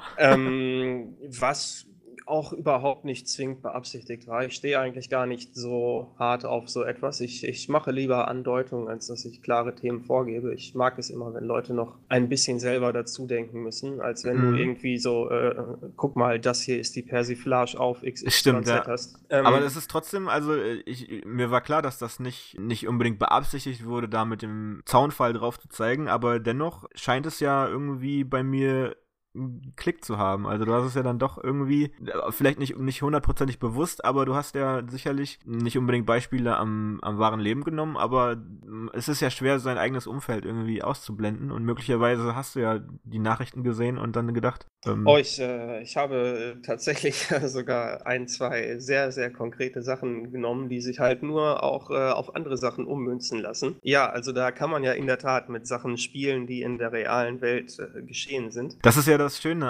Was auch überhaupt nicht zwingend beabsichtigt war. Ich stehe eigentlich gar nicht so hart auf so etwas. Ich mache lieber Andeutungen, als dass ich klare Themen vorgebe. Ich mag es immer, wenn Leute noch ein bisschen selber dazu denken müssen, als wenn du Mhm. irgendwie so, guck mal, das hier ist die Persiflage auf Stimmt, XYZ ja. hast. Aber es ist trotzdem, also mir war klar, dass das nicht unbedingt beabsichtigt wurde, da mit dem Zaunfall drauf zu zeigen, aber dennoch scheint es ja irgendwie bei mir einen Klick zu haben. Also du hast es ja dann doch irgendwie, vielleicht nicht hundertprozentig bewusst, aber du hast ja sicherlich nicht unbedingt Beispiele am wahren Leben genommen, aber es ist ja schwer, sein eigenes Umfeld irgendwie auszublenden, und möglicherweise hast du ja die Nachrichten gesehen und dann gedacht, Oh, ich habe tatsächlich sogar ein, zwei sehr, sehr konkrete Sachen genommen, die sich halt nur auch auf andere Sachen ummünzen lassen. Ja, also da kann man ja in der Tat mit Sachen spielen, die in der realen Welt geschehen sind. das ist ja das Schöne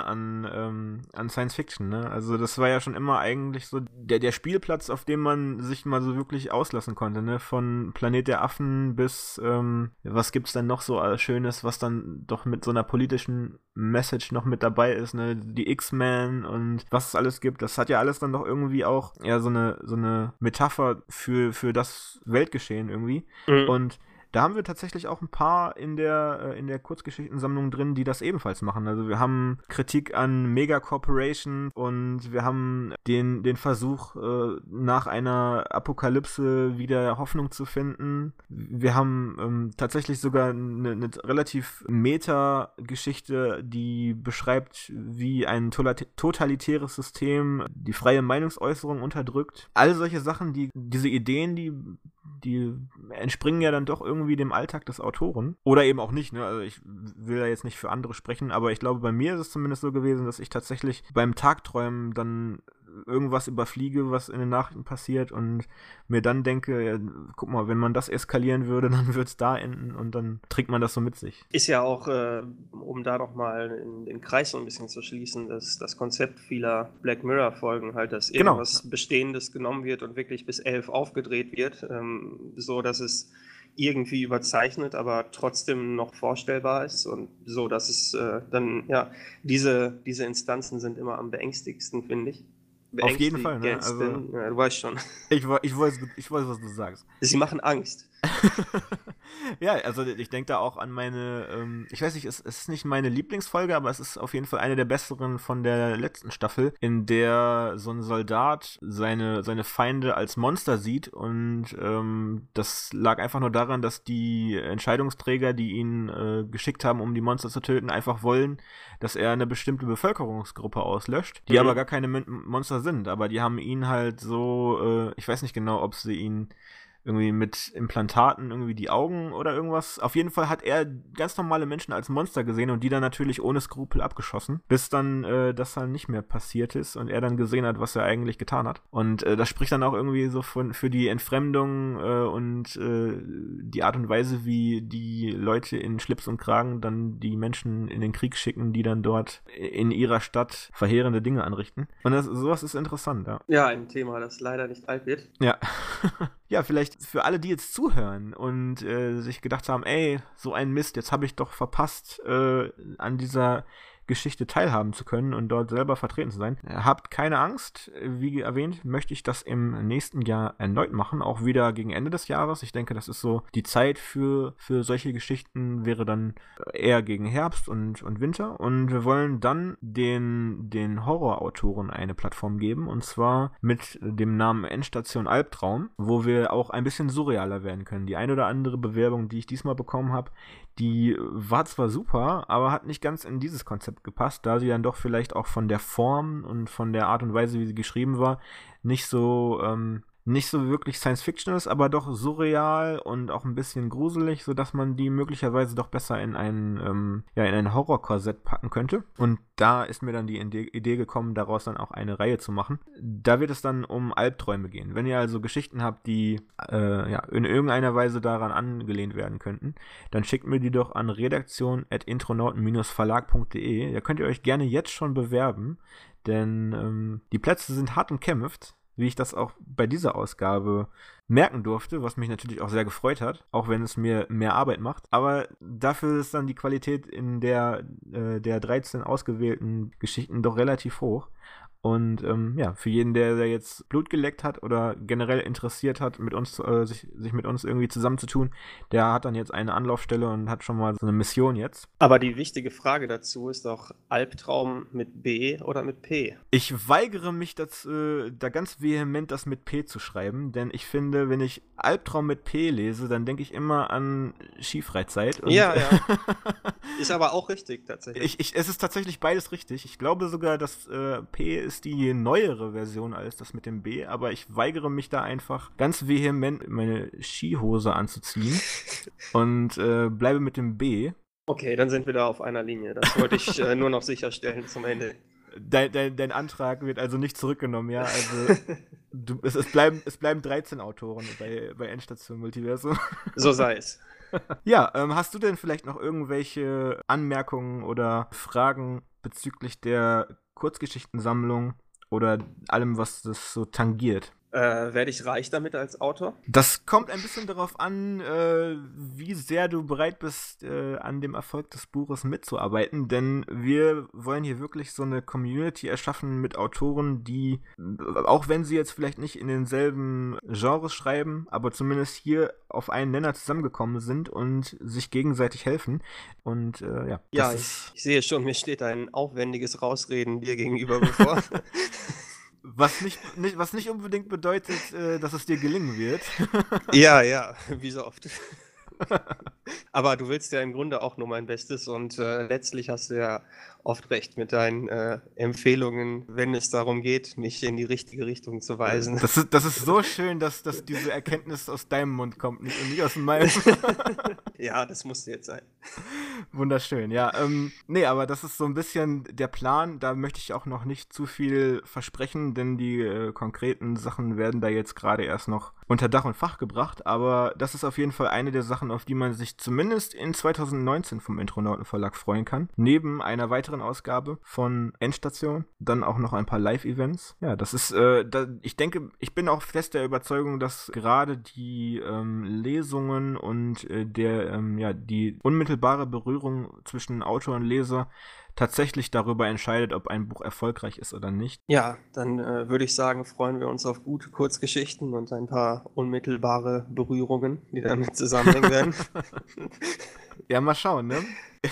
an Science Fiction, ne? Also das war ja schon immer eigentlich so der Spielplatz, auf dem man sich mal so wirklich auslassen konnte, ne? Von Planet der Affen bis, was gibt's denn noch so alles Schönes, was dann doch mit so einer politischen Message noch mit dabei ist, ne? Die X-Men und was es alles gibt, das hat ja alles dann doch irgendwie auch ja so eine Metapher für das Weltgeschehen irgendwie. Mhm. Und da haben wir tatsächlich auch ein paar in der Kurzgeschichtensammlung drin, die das ebenfalls machen. Also wir haben Kritik an Megacorporation und wir haben den Versuch, nach einer Apokalypse wieder Hoffnung zu finden. Wir haben tatsächlich sogar eine relativ Meta-Geschichte, die beschreibt, wie ein totalitäres System die freie Meinungsäußerung unterdrückt. All solche Sachen, diese Ideen, die entspringen ja dann doch irgendwie dem Alltag des Autoren. Oder eben auch nicht, ne? Also ich will da jetzt nicht für andere sprechen, aber ich glaube, bei mir ist es zumindest so gewesen, dass ich tatsächlich beim Tagträumen dann irgendwas überfliege, was in den Nachrichten passiert, und mir dann denke, ja, guck mal, wenn man das eskalieren würde, dann würde es da enden, und dann trägt man das so mit sich. Ist ja auch, um da noch mal den Kreis so ein bisschen zu schließen, das Konzept vieler Black Mirror-Folgen halt, dass Genau. irgendwas Bestehendes genommen wird und wirklich bis 11 aufgedreht wird, so dass es irgendwie überzeichnet, aber trotzdem noch vorstellbar ist, und so, dass es dann, ja, diese Instanzen sind immer am beängstigsten, finde ich. Auf jeden Fall, ne? Also Beängstigendsten, ja, du weißt schon. ich weiß, was du sagst. Sie machen Angst. Ja, also ich denke da auch an meine, ich weiß nicht, es ist nicht meine Lieblingsfolge, aber es ist auf jeden Fall eine der besseren von der letzten Staffel, in der so ein Soldat seine Feinde als Monster sieht und das lag einfach nur daran, dass die Entscheidungsträger, die ihn geschickt haben, um die Monster zu töten, einfach wollen, dass er eine bestimmte Bevölkerungsgruppe auslöscht, die aber gar keine Monster sind, aber die haben ihn halt so, ich weiß nicht genau, ob sie ihn irgendwie mit Implantaten irgendwie die Augen oder irgendwas. Auf jeden Fall hat er ganz normale Menschen als Monster gesehen und die dann natürlich ohne Skrupel abgeschossen, bis dann das dann nicht mehr passiert ist und er dann gesehen hat, was er eigentlich getan hat. Und das spricht dann auch irgendwie so für die Entfremdung und die Art und Weise, wie die Leute in Schlips und Kragen dann die Menschen in den Krieg schicken, die dann dort in ihrer Stadt verheerende Dinge anrichten. Und sowas ist interessant, ja. Ja, ein Thema, das leider nicht alt wird. Ja. Ja, vielleicht für alle, die jetzt zuhören und sich gedacht haben, ey, so ein Mist, jetzt habe ich doch verpasst, an dieser Geschichte teilhaben zu können und dort selber vertreten zu sein. Habt keine Angst. Wie erwähnt, möchte ich das im nächsten Jahr erneut machen, auch wieder gegen Ende des Jahres. Ich denke, das ist so die Zeit für solche Geschichten wäre dann eher gegen Herbst und Winter. Und wir wollen dann den Horrorautoren eine Plattform geben, und zwar mit dem Namen Endstation Albtraum, wo wir auch ein bisschen surrealer werden können. Die eine oder andere Bewerbung, die ich diesmal bekommen habe, die war zwar super, aber hat nicht ganz in dieses Konzept gepasst, da sie dann doch vielleicht auch von der Form und von der Art und Weise, wie sie geschrieben war, nicht so wirklich Science-Fiction ist, aber doch surreal und auch ein bisschen gruselig, sodass man die möglicherweise doch besser in ein Horrorkorsett packen könnte. Und da ist mir dann die Idee gekommen, daraus dann auch eine Reihe zu machen. Da wird es dann um Albträume gehen. Wenn ihr also Geschichten habt, die in irgendeiner Weise daran angelehnt werden könnten, dann schickt mir die doch an redaktion@intronauten-verlag.de. Da könnt ihr euch gerne jetzt schon bewerben, denn die Plätze sind hart umkämpft, wie ich das auch bei dieser Ausgabe merken durfte, was mich natürlich auch sehr gefreut hat, auch wenn es mir mehr Arbeit macht. Aber dafür ist dann die Qualität in der 13 ausgewählten Geschichten doch relativ hoch. Und für jeden, der jetzt Blut geleckt hat oder generell interessiert hat, mit uns sich mit uns irgendwie zusammenzutun, der hat dann jetzt eine Anlaufstelle und hat schon mal so eine Mission jetzt. Aber die wichtige Frage dazu ist doch, Albtraum mit B oder mit P? Ich weigere mich dazu, da ganz vehement das mit P zu schreiben, denn ich finde, wenn ich Albtraum mit P lese, dann denke ich immer an Skifreizeit. Und Ja. Ist aber auch richtig, tatsächlich. Es ist tatsächlich beides richtig. Ich glaube sogar, dass P ist die neuere Version als das mit dem B, aber ich weigere mich da einfach ganz vehement meine Skihose anzuziehen und bleibe mit dem B. Okay, dann sind wir da auf einer Linie. Das wollte ich nur noch sicherstellen zum Ende. Dein Antrag wird also nicht zurückgenommen, ja? Also es bleiben 13 Autoren bei Endstation Multiversum. So sei es. Ja, hast du denn vielleicht noch irgendwelche Anmerkungen oder Fragen bezüglich der Kurzgeschichtensammlung oder allem, was das so tangiert? Werde ich reich damit als Autor? Das kommt ein bisschen darauf an, wie sehr du bereit bist, an dem Erfolg des Buches mitzuarbeiten, denn wir wollen hier wirklich so eine Community erschaffen mit Autoren, die, auch wenn sie jetzt vielleicht nicht in denselben Genres schreiben, aber zumindest hier auf einen Nenner zusammengekommen sind und sich gegenseitig helfen. Und Ja, ich sehe schon, mir steht ein aufwendiges Rausreden dir gegenüber bevor. Was nicht unbedingt bedeutet, dass es dir gelingen wird. Ja, wie so oft. Aber du willst ja im Grunde auch nur mein Bestes und letztlich hast du ja oft recht mit deinen Empfehlungen, wenn es darum geht, mich in die richtige Richtung zu weisen. Das ist so schön, dass diese Erkenntnis aus deinem Mund kommt, nicht aus meinem. Ja, das musste jetzt sein. Wunderschön, ja. Nee, aber das ist so ein bisschen der Plan. Da möchte ich auch noch nicht zu viel versprechen, denn die konkreten Sachen werden da jetzt gerade erst noch unter Dach und Fach gebracht. Aber das ist auf jeden Fall eine der Sachen, auf die man sich zumindest in 2019 vom Intronauten Verlag freuen kann. Neben einer weiteren Ausgabe von Endstation, dann auch noch ein paar Live-Events. Ja, das ist, ich denke, ich bin auch fest der Überzeugung, dass gerade die Lesungen und die unmittelbare Berührung zwischen Autor und Leser tatsächlich darüber entscheidet, ob ein Buch erfolgreich ist oder nicht. Ja, dann würde ich sagen, freuen wir uns auf gute Kurzgeschichten und ein paar unmittelbare Berührungen, die damit zusammenhängen werden. Ja, mal schauen, ne?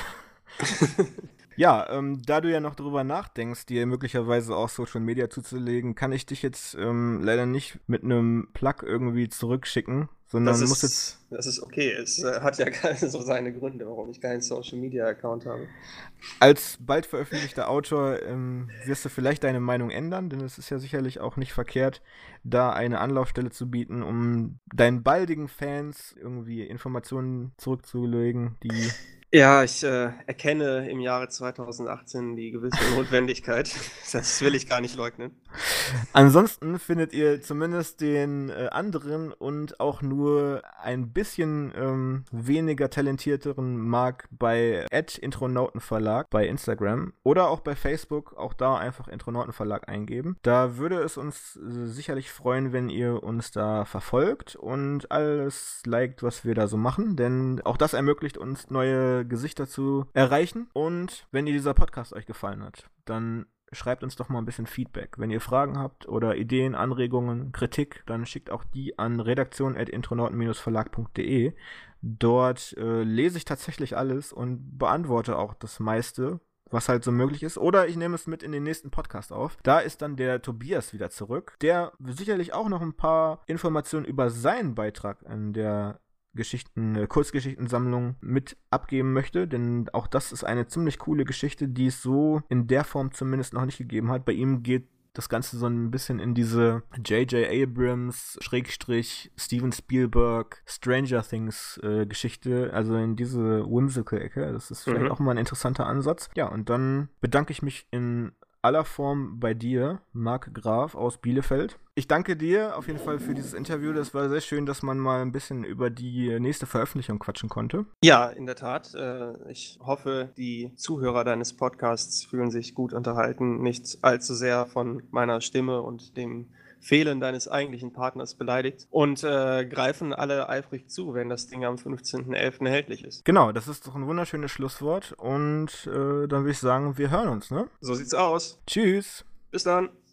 Ja, da du ja noch drüber nachdenkst, dir möglicherweise auch Social Media zuzulegen, kann ich dich jetzt leider nicht mit einem Plug irgendwie zurückschicken, sondern Das muss jetzt. ist okay. Es hat ja so seine Gründe, warum ich keinen Social Media Account habe. Als bald veröffentlichter Autor wirst du vielleicht deine Meinung ändern, denn es ist ja sicherlich auch nicht verkehrt, da eine Anlaufstelle zu bieten, um deinen baldigen Fans irgendwie Informationen zurückzulegen, die. Ja, ich erkenne im Jahre 2018 die gewisse Notwendigkeit. Das will ich gar nicht leugnen. Ansonsten findet ihr zumindest den anderen und auch nur ein bisschen weniger talentierteren Marc bei @Intronautenverlag bei Instagram oder auch bei Facebook, auch da einfach Intronautenverlag eingeben. Da würde es uns sicherlich freuen, wenn ihr uns da verfolgt und alles liked, was wir da so machen, denn auch das ermöglicht uns, neue Gesichter zu erreichen. Und wenn dieser Podcast euch gefallen hat, dann schreibt uns doch mal ein bisschen Feedback. Wenn ihr Fragen habt oder Ideen, Anregungen, Kritik, dann schickt auch die an redaktion@intronauten-verlag.de. Dort lese ich tatsächlich alles und beantworte auch das meiste, was halt so möglich ist. Oder ich nehme es mit in den nächsten Podcast auf. Da ist dann der Tobias wieder zurück, der sicherlich auch noch ein paar Informationen über seinen Beitrag an der Kurzgeschichtensammlung mit abgeben möchte, denn auch das ist eine ziemlich coole Geschichte, die es so in der Form zumindest noch nicht gegeben hat. Bei ihm geht das Ganze so ein bisschen in diese J.J. Abrams / Steven Spielberg Stranger Things Geschichte, also in diese Whimsical-Ecke. Das ist vielleicht auch mal ein interessanter Ansatz. Ja, und dann bedanke ich mich in aller Form bei dir, Marc Graf aus Bielefeld. Ich danke dir auf jeden Fall für dieses Interview. Das war sehr schön, dass man mal ein bisschen über die nächste Veröffentlichung quatschen konnte. Ja, in der Tat. Ich hoffe, die Zuhörer deines Podcasts fühlen sich gut unterhalten, nicht allzu sehr von meiner Stimme und dem Fehlen deines eigentlichen Partners beleidigt und greifen alle eifrig zu, wenn das Ding am 15.11. erhältlich ist. Genau, das ist doch ein wunderschönes Schlusswort und dann würde ich sagen, wir hören uns, ne? So sieht's aus. Tschüss. Bis dann.